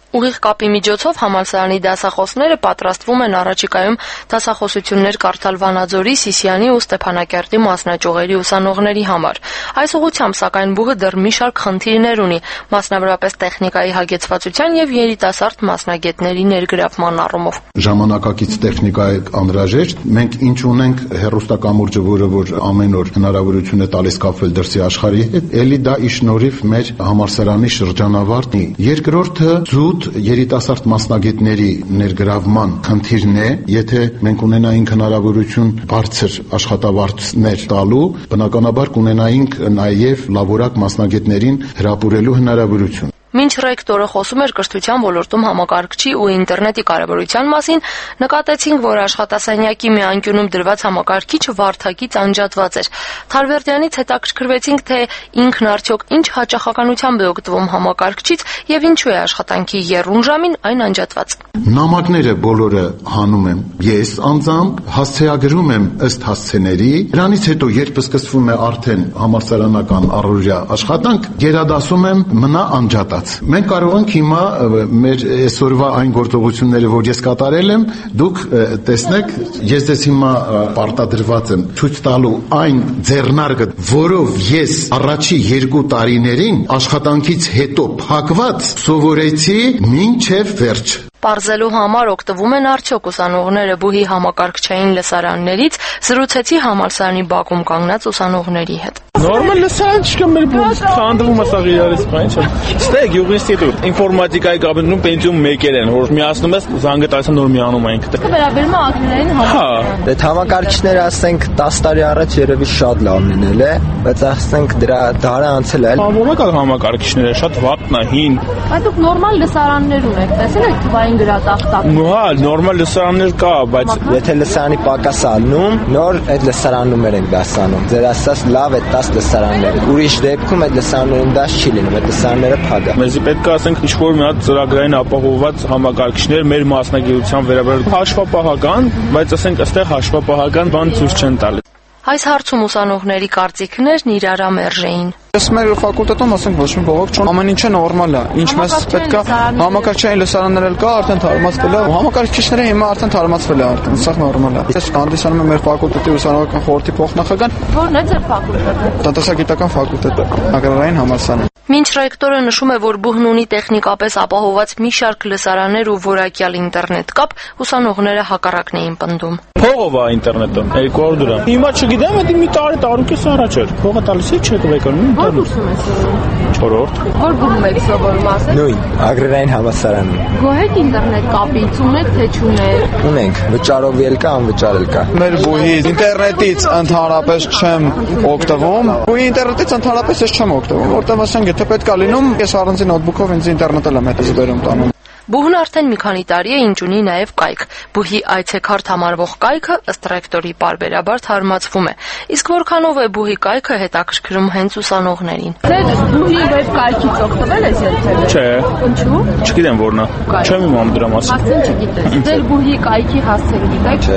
Ուղիղ կապի միջոցով համալսարանի դասախոսները պատրաստվում են առաջիկայում դասախոսություններ կարդալ Վանաձորի, Սիսիանի ու Ստեփանակերտի մասնաճյուղերի ուսանողների համար։ Այս ուղղությամբ սակայն բուհը դեռ մի շարք խնդիրներ ունի, մասնավորապես տեխնիկայի հագեցվածության եւ երիտասարդ մասնագետների ներգրավման առումով։ Ժամանակակից տեխնիկա է անհրաժեշտ։ Մենք ինչ ունենք հեռուստակամուրջը, որ ամեն օր հնարավորություն է տալիս կապվել դրսի աշխարհի հետ, ելի դա ի շնորհիվ մեր համալսարանի շրջանավարտի։ Երկրորդը զուտ երիտասարդ մասնագետների ներգրավման խնդիրն է, եթե մենք ունենայինք հնարավորություն բարձր աշխատավարձներ տալու, բնականաբար կունենայինք նաև լավորակ մասնագետներին հրապուրելու հնարավորություն։ Մինչ ռեկտորը խոսում էր կրթության ոլորտում համակարգչի ու ինտերնետի կարևորության մասին, նկատեցինք, որ աշխատասենյակի մի անկյունում դրված համակարգիչը վարդակից անջատված էր։ Թարվերդյանից հետաքրքրվեցինք, թե ինքն արդյոք ինչ հաճախականությամբ է օգտվում համակարգչից եւ ինչու է աշխատանքի եռուն ժամին այն անջատված։ Նամակները բոլորը հանում եմ ես անձամբ, հասցեագրում եմ ըստ հասցեների, դրանից հետո երբ սկսվում է արդեն համալսարանական առօրյա աշխատանք, գերադասում եմ մնա անջատած։ Մենք կարող ենք հիմա մեր այսօրվա այն գործողությունները, որ ես կատարել եմ, դուք տեսնեք, ես դες հիմա պարտադրված եմ ցույց տալու այն ձեռնարկը, որով ես առաջի 2 տարիներին աշխատանքից հետո փակված սովորեցի մինչև վերջ։ Պարզելու համար օգտվում են արդյոք ուսանողները բուհի համակարգչային լսարաններից, զրուցեցի համալսարանի բակում կանգնած ուսանողների հետ։ Նորմալ լսարան չկա մեր բուն խանդվում ասա իրարից բան չէ։ Ստե գյուղ ինստիտուտ ինֆորմատիկայի կաբինետում պենսիոն մեկեր են, որ միացնում ես զանգը տալիս նոր միանում այնք։ Վերաբերում է ակներային համակարգ։ Դե համակարգիչները ասենք 10 տարի առաջ երևի շատ լավն լինել է, բայց ասենք դրա դարը անցել է։ Որակալ համակարգիչները շատ վատն է, հին։ Բայց դուք նորմալ լսարաններ ունեք, տեսել եք թվային գրատախտակ։ Հա, նորմալ լսարաններ կա, բայց եթե լսարանի պակաս ալնում, նոր այդ լսարանումներ ենք դասանում։ Ձեր ասած լավ է 10 լսարաններ։ Ուրիշ դեպքում այդ լսարաններում դաս չի լինում, այդ լսարանները փակ է։ Մեզ պետք է ասենք ինչ-որ մի հատ ծրագրային ապահովված համակարգիչներ մեր մասնագիտության վերաբերյալ հաշվապահական, բայց ասենք այստեղ հաշվապահական բան ցույց չեն տալիս։ Այս հարցում ուսանողների կարծիքներն իրարամերժ էին։ Ես մեր ֆակուլտետում ասենք ոչ մի բողոք չունեմ, ամեն ինչը նորմալ է։ Ինչ մեզ պետք է համակարգչային լսարաններ էլ կա, արդեն թարմացվել է։ Համակարգիչները հիմա արդեն թարմացվել է, արդեն սա նորմալ է։ Ես հանդիսանում եմ մեր ֆակուլտետի ուսանողական խորհրդի փոխնախագահ։ Որն է ձեր ֆակուլտետը։ Տնտեսագիտական ֆակուլտետը, Ագրարային համալսարան։ Մինչ ռեկտորը նշում է, որ բուհն ունի տեխնիկապես ապահովված մի շարք լսարաններ ու որակյալ ինտերնետ կապ, ուսանողները հակառակն էին պնդում։ Փողով է ինտերնետը, 200 դրամ։ Հիմա չգիտեմ, դա մի տարի առաջ էր։ Փողը տալիս է, չեք վեկանում։ Որ ուսում ես սովորում։ 4-րդ։ Որ բուհում եք սովորում ասել։ Նույն, Ագրարային համալսարանում։ Գոհեք ինտերնետ կապից ունեք, թե չունեք։ Ունենք, վճարով էլ կա, անվճար էլ կա։ Մեր բուհի ինտերնետից ընդհանրապես չեմ օգտվում։ Բուհի ինտերնետից ընդհանրապես ես չեմ օգտվում, որտեղ ասենք եթե պետք է լինում, ես առանձին նոթբուքով ինձ ինտերնետել եմ հետս բերում տանում։ Բուհն արդեն մի քանի տարի է, ինչ ունի նաև կայք։ Բուհի այցեքարտ համարվող կայքը ըստ ռեկտորի պարբերաբար թարմացվում է։ Իսկ որքանով է բուհի կայքը հետաքրքրում հենց ուսանողներին։ Ձեր բուհի վեբ կայքից օգտվել եք երբևէ։ Չէ։ Ինչու՞։ Չգիտեմ որն է։ Չեմ իմանում դրա մասին։ Արդեն չգիտես։ Ձեր բուհի կայքի հասցեն գիտեք։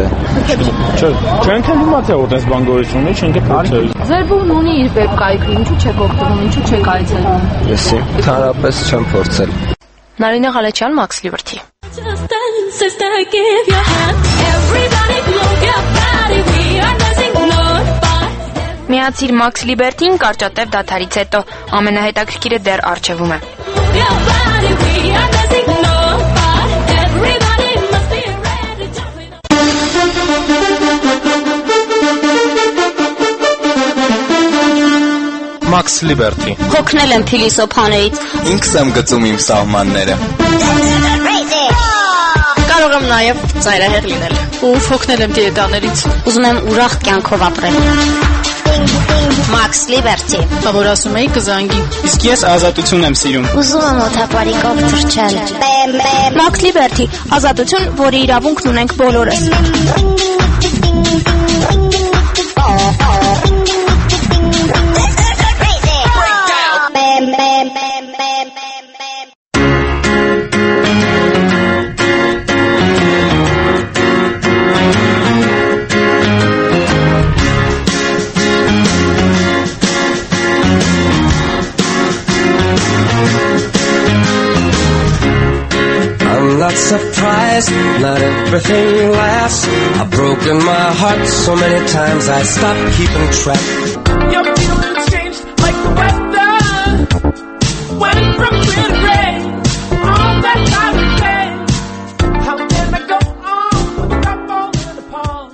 Չէ։ Չենք իմացել թե որտես բան գոյություն ունի, չենք փորձել։ Ձեր բուհն ունի իր վեբ կայքը, ինչու չեք օգտվում, ինչու չեք այցելում։ Ես ընդհանրապես չեմ փորձել։ Նարինե Ղալեչյան, Max Liberty։ Միացիր Max Liberty-ին կարճատև դադարից հետո, ամենահետաքրքիրը դեռ առջևում է։ Max Liberty։ Հոգնել եմ փիլիսոփաներից։ Ինքս եմ գծում իմ սահմանները։ Կարող եմ նաև ծայրահեղ լինել։ Ով հոգնել եմ դիետաներից։ Ուզում եմ ուրախ կյանքով ապրել։ Max Liberty։ Որ ասում էի կզանգի։ Իսկ ես ազատություն եմ սիրում։ Ուզում եմ օթապարիկով թռչել։ Max Liberty, ազատություն, որի իրավունքն ունենք բոլորս։ everything lasts. I've broken my heart so many times I stopped keeping track. Your feelings changed like the weather. Went from clear to gray. All that time to play. How can I go on without falling apart?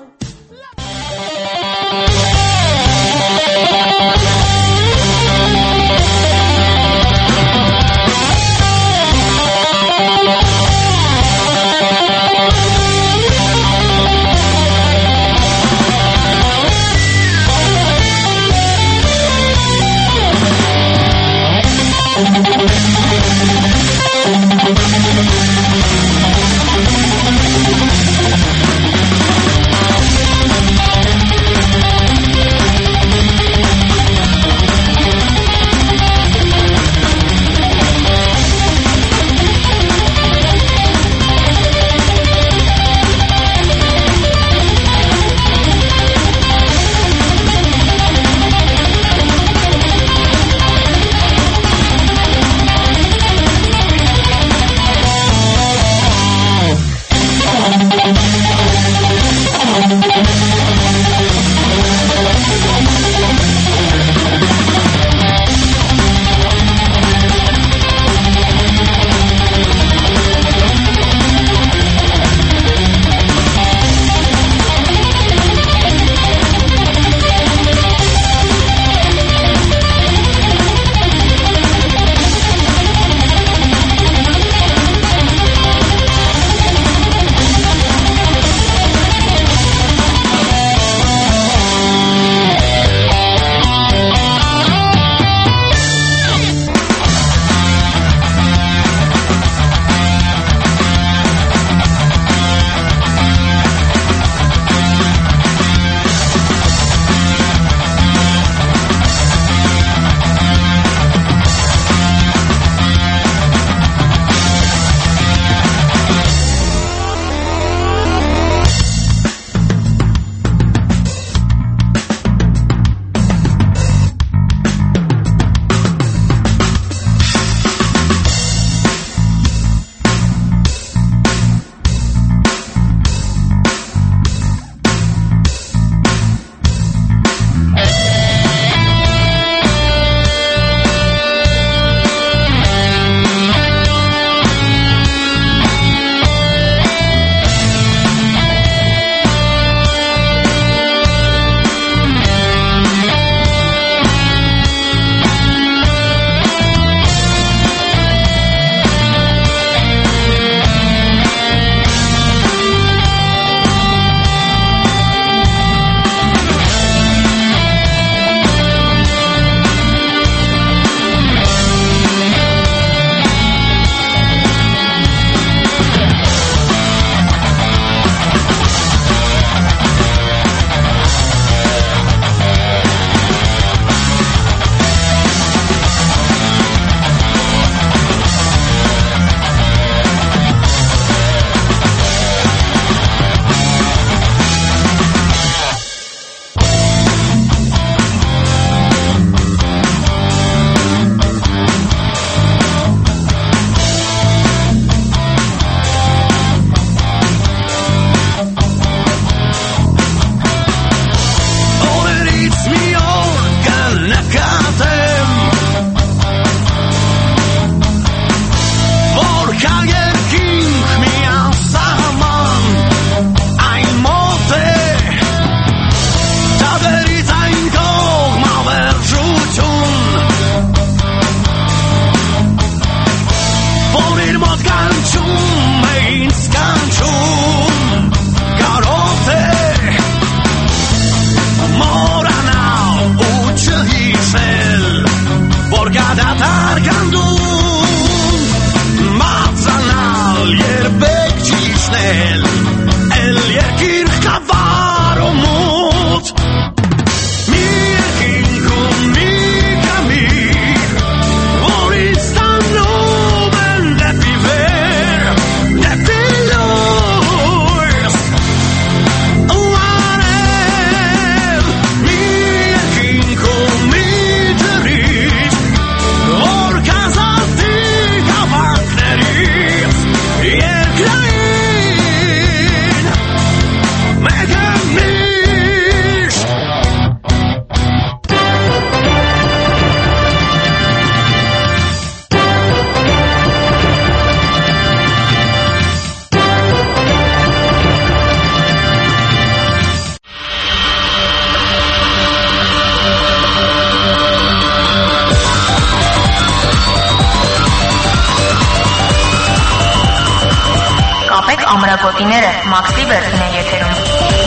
Գոտիները, Մաքս Լիբերտին է եթերում։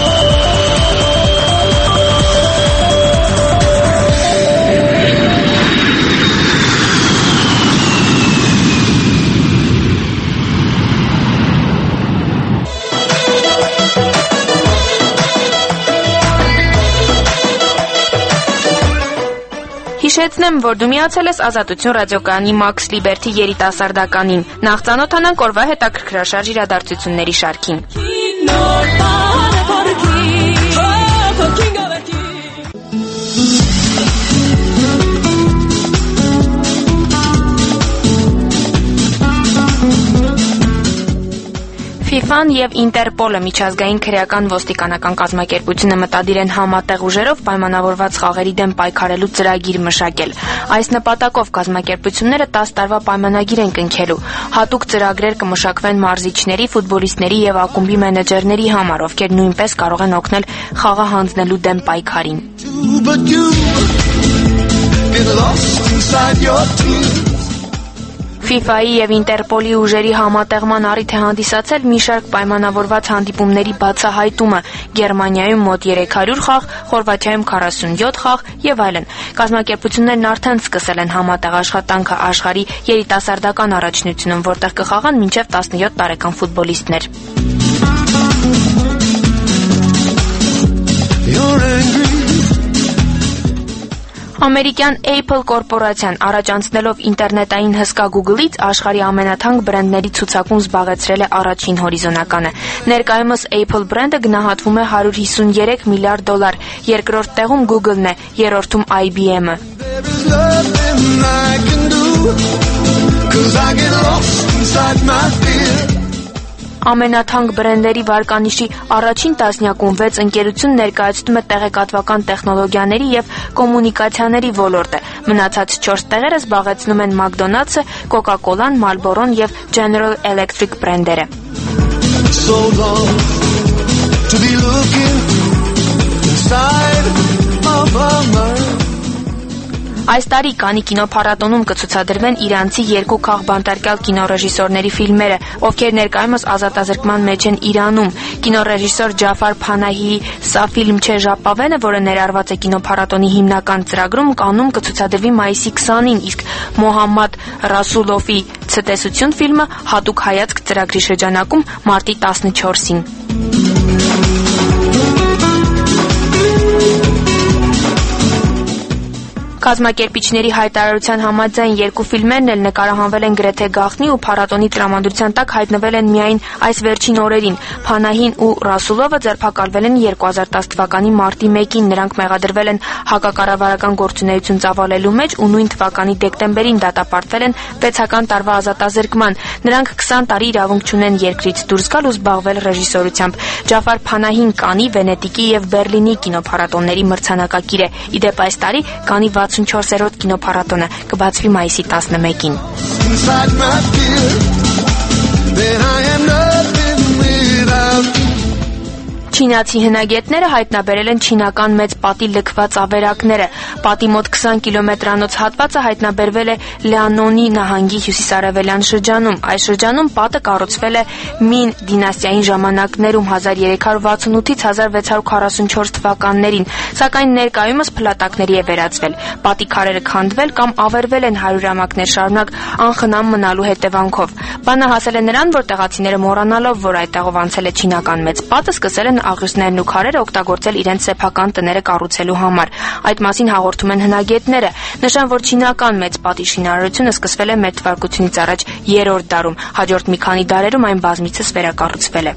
Հիշեցնեմ, որ դու միացել ես Ազատություն ռադիոկայանի Մաքս Լիբերտի երիտասարդականին։ Նախ ծանոթանանք օրվա հետաքրքրաշարժ իրադարձությունների շարքին։ FIFA-ն եւ Ինտերպոլը միջազգային քրեական ոստիկանական կազմակերպությունը մտադիր են համատեղ ուժերով պայմանավորված խաղերի դեմ պայքարելու ծրագիր մշակել։ Այս նպատակով կազմակերպությունները 10 տարվա պայմանագիր են կնքելու։ Հատուկ ծրագրեր կմշակվեն մարզիչների, ֆուտբոլիստների եւ ակումբի մենեջերների համար, ովքեր նույնպես կարող են օգնել խաղը հանձնելու դեմ պայքարին։ FIFA-ի եւ Ինտերպոլի ուժերի համատեղման առիթ է հանդիսացել մի շարք պայմանավորված հանդիպումների բացահայտումը՝ Գերմանիայում մոտ 300 խաղ, Խորվաթիայում 47 խաղ եւ այլն։ Կազմակերպություններն արդեն սկսել են համատեղ աշխատանքը աշխարհի երիտասարդական առաջնությունում, որտեղ կխաղան մինչեւ 17 տարեկան ֆուտբոլիստներ։ Ամերիկյան Apple կորպորացիան առաջանցնելով ինտերնետային հսկա Google-ից աշխարհի ամենաթանկ բրենդների ցուցակում զբաղեցրել է առաջին հորիզոնականը։ Ներկայումս Apple բրենդը գնահատվում է $153 միլիարդ, երկրորդ տեղում Google-ն է, երրորդում IBM-ը։ Ամենաթանկ բրենդերի վարկանիշի առաջին տասնյակում 6 ընկերություն ներկայացնում է տեղեկատվական տեխնոլոգիաների եւ կոմունիկացիաների ոլորտը։ Մնացած 4 տեղերը զբաղեցնում են McDonald's-ը, Coca-Cola-ն, Marlboro-ն եւ General Electric բրենդերը։ Այս տարի Կաննի կինոփառատոնում կցուցադրվեն իրանցի 2 քաղբանտարկյալ կինոռեժիսորների ֆիլմերը, ովքեր ներկայումս ազատազրկման մեջ են Իրանում։ Կինոռեժիսոր Ջաֆար Փանահիի «Սա ֆիլմ չէ, ժապավենը», որը ներառված է կինոփառատոնի հիմնական ծրագրում, Կաննում կցուցադրվի մայիսի 20-ին, իսկ Մոհամմադ Ռասուլովի «Ցտեսություն» ֆիլմը հատուկ հայացք ծրագրի շրջանակում մարտի 14-ին։ Կազմակերպիչների հայտարարության համաձայն 2 ֆիլմերն էլ նկարահանվել են գրեթե գաղտնի ու փառատոնի տրամադրության տակ հայտնվել են միայն այս վերջին օրերին։ Փանահին ու Ռասուլովը ձերբակալվել են 2010 թվականի մարտի 1-ին, նրանք մեղադրվել են հակակառավարական գործունեություն ծավալելու մեջ ու նույն թվականի դեկտեմբերին դատապարտվել են 6-ական տարվա ազատազրկման։ Նրանք 20 տարի իրավունք չունեն երկրից դուրս գալ ու զբաղվել ռեժիսորությամբ։ Ջաֆար Փանահին Կաննի, Վենետիկի եւ Բերլինի կինոփառատոնների մրցանակակիր է։ Իդեպ այս տարի Կաննի 64-րդ կինոփառատոնը կբացվի մայիսի 11-ին։ Չինացի հնագետները հայտնաբերել են չինական մեծ պատի լքված ավերակները։ Պատի մոտ 20 կիլոմետրանոց հատվածը հայտնաբերվել է Լիանոնի նահանգի հյուսիսարևելյան շրջանում։ Այս շրջանում պատը կառուցվել է Մին դինաստիային ժամանակներում 1368-ից 1644 թվականներին, սակայն ներկայումս փլատակների է վերածվել։ Պատի քարերը քանդվել կամ ավերվել են հարյուրամյակներ շարունակ անխնամ մնալու հետևանքով։ Բանը հասել է նրան, որ տեղացիները մոռանալով, որ այդտեղով անցել է չինական մեծ պատը, սկսել են աղյուսներն ու քարերը օգտագործել իրենց սեփական տները կառուցելու համար։ Այդ մասին հաղորդում են հնագետները։ Նշան, որ չինական մեծ պատի շինարարությունը սկսվել է Մ.թ.ա. առաջ 3-րդ դարում։ Հաջորդ մի քանի դարերում այն բազմիցս վերակառուցվել է։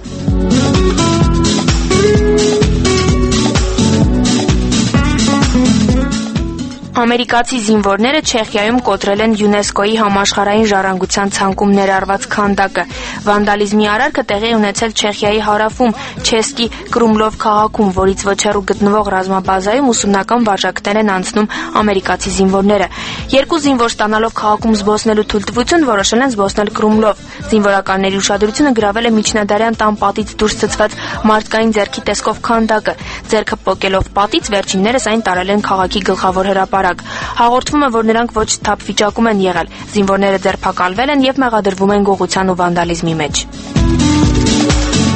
Ամերիկացի զինվորները Չեխիայում կոտրել են ՅՈՒՆԵՍԿՕ-ի համաշխարհային ժառանգության ցանկում ներառված քանդակը։ Վանդալիզմի արարքը տեղի ունեցել Չեխիայի հարավում Չեսկի Կրումլով քաղաքում, որից ոչ հեռու գտնվող ռազմաբազայում ուսումնական վարժակներ են անցնում ամերիկացի զինվորները։ 2 զինվոր ստանալով քաղաքում զբոսնելու թույլտվություն որոշել են զբոսնել Կրումլով։ Զինվորականների ուշադրությունը գրավել է միջնադարյան տան պատից դուրս ցցված մարդկային ձեռքի տեսքով քանդակը։ Ձեռքը պոկելով պատից վերջիններս այն տարել են քաղաքի գլխավոր հրապարակ։ Հաղորդվում է, որ նրանք ոչ թափ վիճակում են եղել։ Զինվորները ձերբակալվել են եւ մեղադրվում են գողության ու վանդալիզմի մեջ։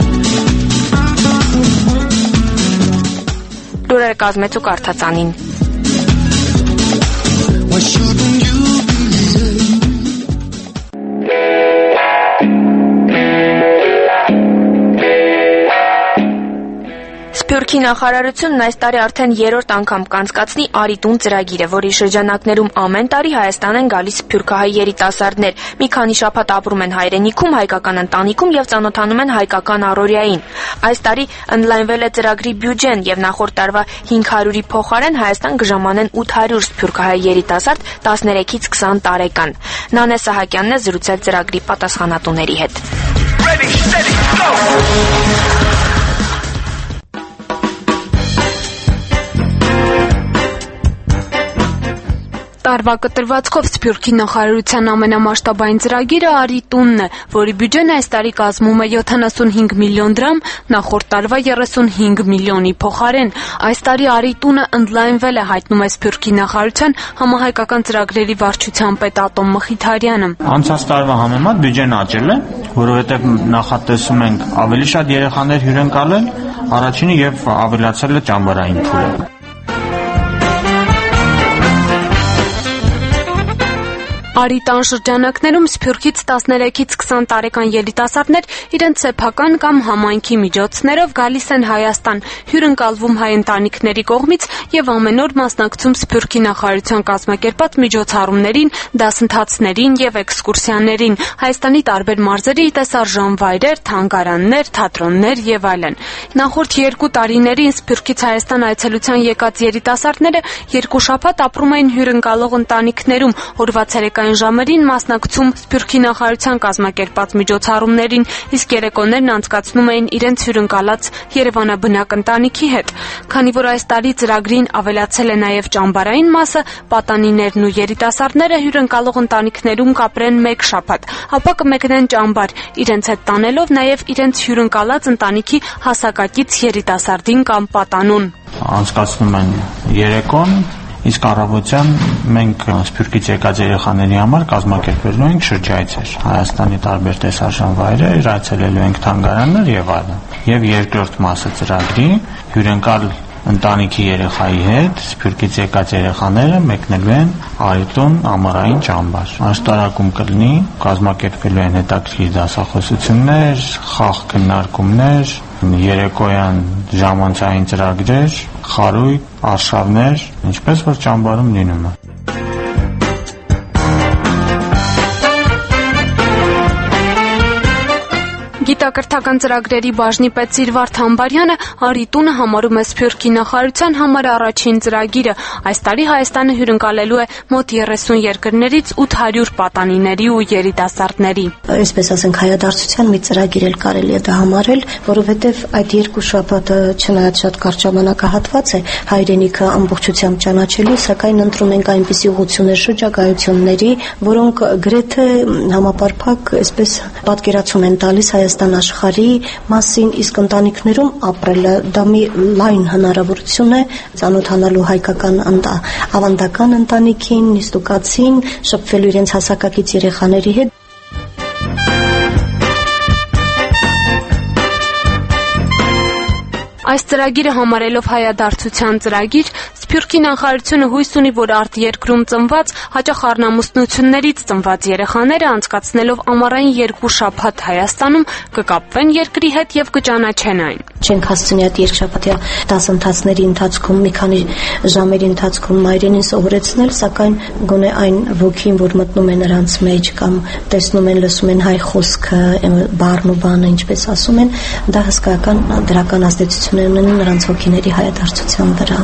Լուրերը կազմեց ու կարդաց Անին։ Սփյուռքի նախարարությունն այս տարի արդեն 3-րդ անգամ կանցկացնի Արիտուն ծրագիրը, որի շրջանակներում ամեն տարի Հայաստան են գալիս սփյուռքահայ երիտասարդներ։ Մի քանի շաբաթ ապրում են հայրենիքում, հայկական ընտանիքում եւ ծանոթանում են հայկական առօրյային։ Այս տարի ընդլայնվել է ծրագրի բյուջեն եւ նախորդ տարվա 500-ի փոխարեն Հայաստան կժամանեն 800 սփյուռքահայ երիտասարդ 13-ից 20 տարեկան։ Նանե Սահակյանն է զրուցել ծրագրի պատասխանատուների հետ։ Տարվա կտրվածքով Սփյուռքի նախարարության ամենամասշտաբային ծրագիրը Արիտունն է, որի բյուջեն այս տարի կազմում է 75 միլիոն դրամ, նախորդ տարվա 35 միլիոնի փոխարեն։ Այս տարի Արիտունը ընդլայնվել է, հայտնում է Սփյուռքի նախարարության համահայկական ծրագրերի վարչության պետ Ատոմ Մխիթարյանը։ Անցած տարվա համեմատ բյուջեն աճել է, որովհետև նախատեսում ենք ավելի շատ երեխաներ հյուրընկալել, առաջինը եւ ավելացել է ճամբարային փուլը։ Արիտան շրջանակներում Սփյուռքից 13-ից 20 տարեկան երիտասարդներ իրենց սեփական կամ համայնքի միջոցներով գալիս են Հայաստան, հյուրընկալվում հայ ընտանիքների կողմից եւ ամեն օր մասնակցում Սփյուռքի նախարարության կազմակերպած միջոցառումներին, դասընթացներին եւ էքսկուրսիաներին, Հայաստանի տարբեր մարզերի տեսարժան վայրեր, թանգարաններ, թատրոններ եւ այլն։ Նախորդ 2 տարիներին Սփյուռքից Հայաստան այցելության եկած երիտասարդները 2 շաբաթ ապրում էին հյուրընկալող ընտանիքներում, օրվա ցերեկային ժամերին մասնակցում Սփյուռքի նախարարության կազմակերպած միջոցառումներին, իսկ երեկոներն անցկացնում էին իրենց հյուրընկալած երևանաբնակ ընտանիքի հետ։ Քանի որ այս տարի ծրագրին ավելացել է նաև ճամբարային մասը, պատանիներն ու երիտասարդները հյուրընկալող ընտանիքներում կապրեն 1 շաբաթ, ապա կմեկնեն ճամբար, իրենց հետ տանելով նաև իրենց հյուրընկալած ընտանիքի հասակակից երիտասարդին կամ պատանուն։ Անցկացնում են երեկոն, իսկ առավոտյան մենք Սփյուռքից եկած երեխաների համար կազմակերպելու ենք շրջայցեր։ Հայաստանի տարբեր տեսարժան վայրեր, այցելելու ենք թանգարաններ եւ այլն։ Եվ երկրորդ մասը ծրագրի հյուրընկալ ընտանիքի երեխայի հետ Սփյուռքից եկած երեխաները մեկնելու են Արիտուն ամառային ճամբար։ Աշտարակում կլինի, կազմակերպվելու են հետաքրքիր դասախոսություններ, խաղ քննարկումներ, երեկոյան ժամանցային ծրագրեր, խարույկ, արշավներ, ինչպես որ ճամբարում լինում է։ Գիտակրթական ծրագրերի բաժնի պետ Սիրվարդ Համբարյանը Արիտունը համարում է Սփյուռքի նախարարության համար առաջին ծրագիրը։ Այս տարի Հայաստանը հյուրընկալելու է մոտ 30 երկրներից 800 պատանիների ու երիտասարդների։ Այսպես ասենք հայադարձության մի ծրագիր էլ կարելի է դա համարել, որովհետև այդ 2 շաբաթը չնայած շատ կարճ ժամանակահատված է, հայրենիքը ամբողջությամբ ճանաչելու, սակայն ընտրում ենք այնպիսի ուղղություններ շրջագայությունների, որոնք գրեթե համապարփակ այսպես պատկերացում են տալիս Հայաստան աշխարհի մասին, իսկ ընտանիքներում ապրելը դա մի լայն հնարավորություն է ծանոթանալու հայկական ավանդական ընտանիքին, նիստուկացին, շփվելու իրենց հասակակից երեխաների հետ։ Այս ծրագիրը համարելով հայադարձության ծրագիր, Սփյուռքի նախարարությունը հույս ունի, որ արտերկրում ծնված, հաճախ առնամուսնություններից ծնված երեխաները անցկացնելով ամառային 2 շաբաթ Հայաստանում կկապվեն երկրի հետ եւ կճանաչեն այն։ Չենք հասցնի այդ երկշաբաթյա դասընթացների ընթացքում մի քանի ժամերի ընթացքում մայրենին սովորեցնել, սակայն գոնե այն ոգին, որ մտնում է նրանց մեջ կամ տեսնում են, լսում են հայ խոսքը, բառն ու բանը, ինչպես ասում են, դա հսկայական դրական ազդեցություն է ունենում նրանց հոգիների հայադարձության վրա։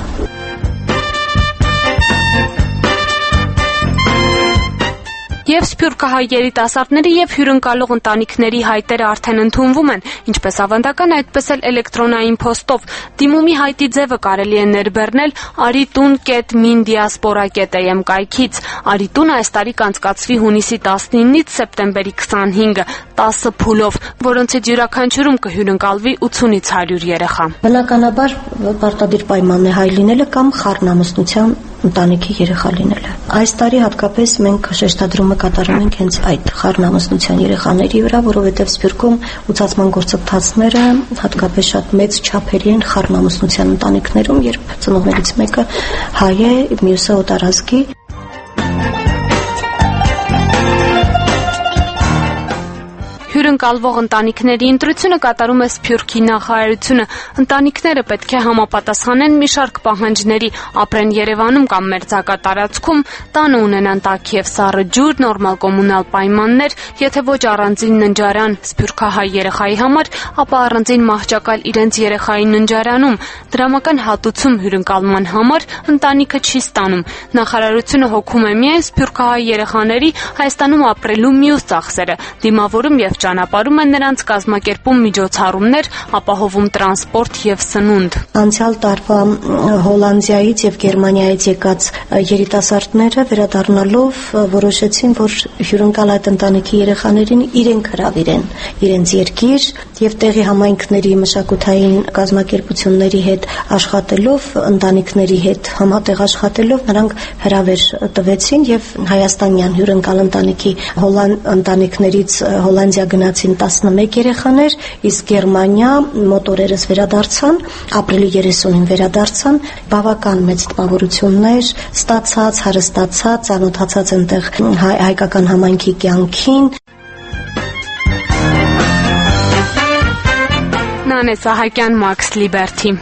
Եվ սփյուռքահայ երիտասարդների եւ հյուրընկալող ընտանիքների հայտերը արդեն ընդունվում են, ինչպես ավանդական, այդպես էլ էլեկտրոնային փոստով։ Դիմումի հայտի ձևը կարելի է ներբեռնել aritun.min.diaspora.am կայքից։ Արիտունը այս տարի կանցկացվի հունիսի 19-ից սեպտեմբերի 25-ը 10 փուլով, որոնցից յուրաքանչյուրում կհյուրընկալվի 80-ից 100 երեխա։ Բնականաբար պարտադիր պայմանն է հայ լինելը կամ խառնամուսնության ընտանիքի երեխա լինելը։ Այս տարի հատկապես մենք շեշտադրումը կատարում ենք հենց այդ խառնամասնության երեխաների վրա, որովհետև Սփյուռքում ուցացման գործընթացները հատկապես շատ մեծ չափերի են խառնամասնության ընտանիքներում, երբ ծնողներից մեկը հայ է, մյուսը օտարազգի։ Հյուրընկալվող ընտանիքների ընտրությունը կատարում է Սփյուռքի նախարարությունը։ Ընտանիքները պետք է համապատասխանեն մի շարք պահանջների, ապրեն Երևանում կամ մերձակատարածքում, տանը ունենան տաք եւ սառը ջուր, նորմալ կոմունալ պայմաններ, եթե ոչ առանձին ննջարան սփյուռքահայ երեխայի համար, ապա առանձին մահճակալ իրենց երեխայի ննջարանում։ Դրամական հատուցում հյուրընկալման համար ընտանիքը չի ստանում։ Նախարարությունը հոգում է միայն սփյուռքահայ երեխաների Հայաստանում ապրելու մյուս ծախսերը, դիմավորում եւ ճանապարհում են նրանց, կազմակերպում միջոցառումներ, ապահովում տրանսպորտ եւ սնունդ։ Անցյալ տարվա Հոլանդիայից եւ Գերմանիայից եկած երիտասարդները վերադառնալով որոշեցին, որ հյուրընկալ այդ ընտանիքի երեխաներին իրենք հրավիրեն իրենց երկիր եւ տեղի համայնքների մշակութային կազմակերպությունների հետ աշխատելով, ընտանիքների հետ համատեղ աշխատելով նրանք հրավեր տվեցին եւ հայաստանյան հյուրընկալ ընտանիքի ընտանիքներից Հոլանդիա գնացին 11 երեխաներ, իսկ Գերմանիա մոտորերս վերադարձան, ապրիլի 30-ին վերադարձան, բավական մեծ տպավորություններ ստացած, հարստացած, ծանոթացած այնտեղ հայկական համայնքի կյանքին։ Նանե Սահակյան, Մաքս Լիբերթի։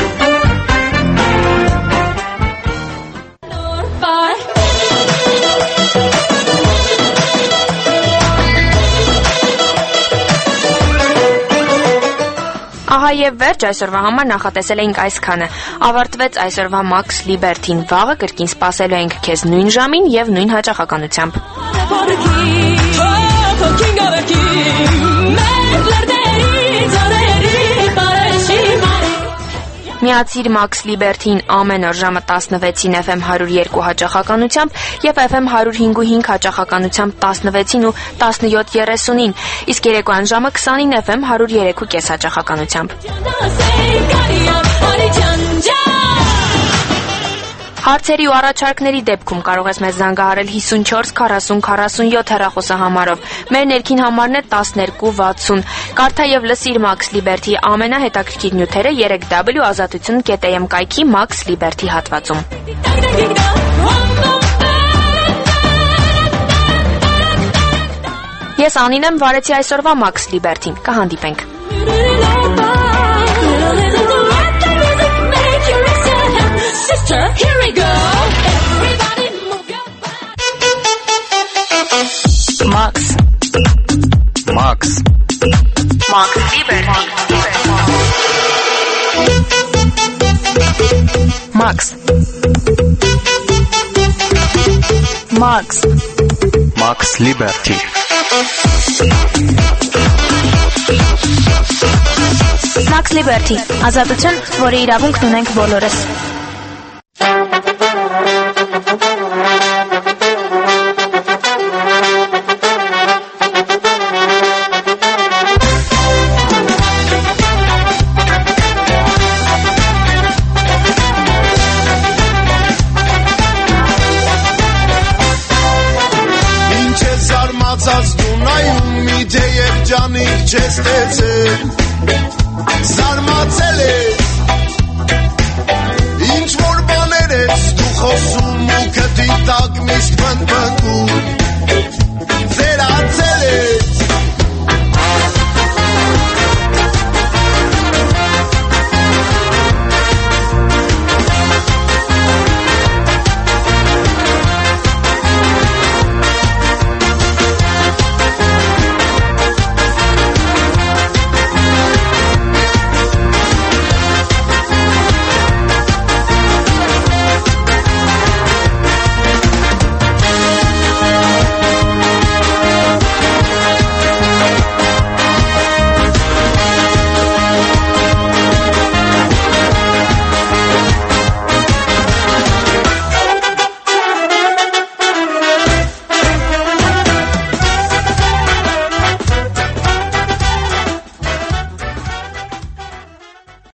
Ահա եւ վերջ, այսօրվա համար նախատեսել էինք այսքանը։ Ավարտվեց այսօրվա Մաքս Լիբերթին։ Վաղը կրկին սպասելու ենք քեզ նույն ժամին եւ նույն հաճախականությամբ։ Միացիր Մաքս Լիբերթին ամեն օր ժամը 16-ին FM 102 հաճախականությամբ եւ FM 105.5 հաճախականությամբ 16-ին ու 17:30-ին, իսկ երեկոյան ժամը 20-ին FM 103.5 հաճախականությամբ։ Հարցերի ու առաջարկների դեպքում կարող ես մեզ զանգահարել 54 40 47 հեռախոսահամարով։ Մեր ներքին համարն է 1260։ Կարդա եւ լսիր Մաքս Լիբերթի ամենահետաքրքիր նյութերը 3w.azatutun.am կայքի Մաքս Լիբերթի հատվածում։ Ես Անին եմ, վարեցի այսօրվա Մաքս Լիբերթին։ Կհանդիպենք։ Sister, here we go. Everybody move your body. Max. Max Liberty. Max. Max Liberty. Max Liberty, ազատություն, որի իրավունքն ունենք բոլորս։ Զարմացել ես ինչ որ բաներ ես դու խոսում ու քթի տակ միշտ բնբնգում Զերացել ես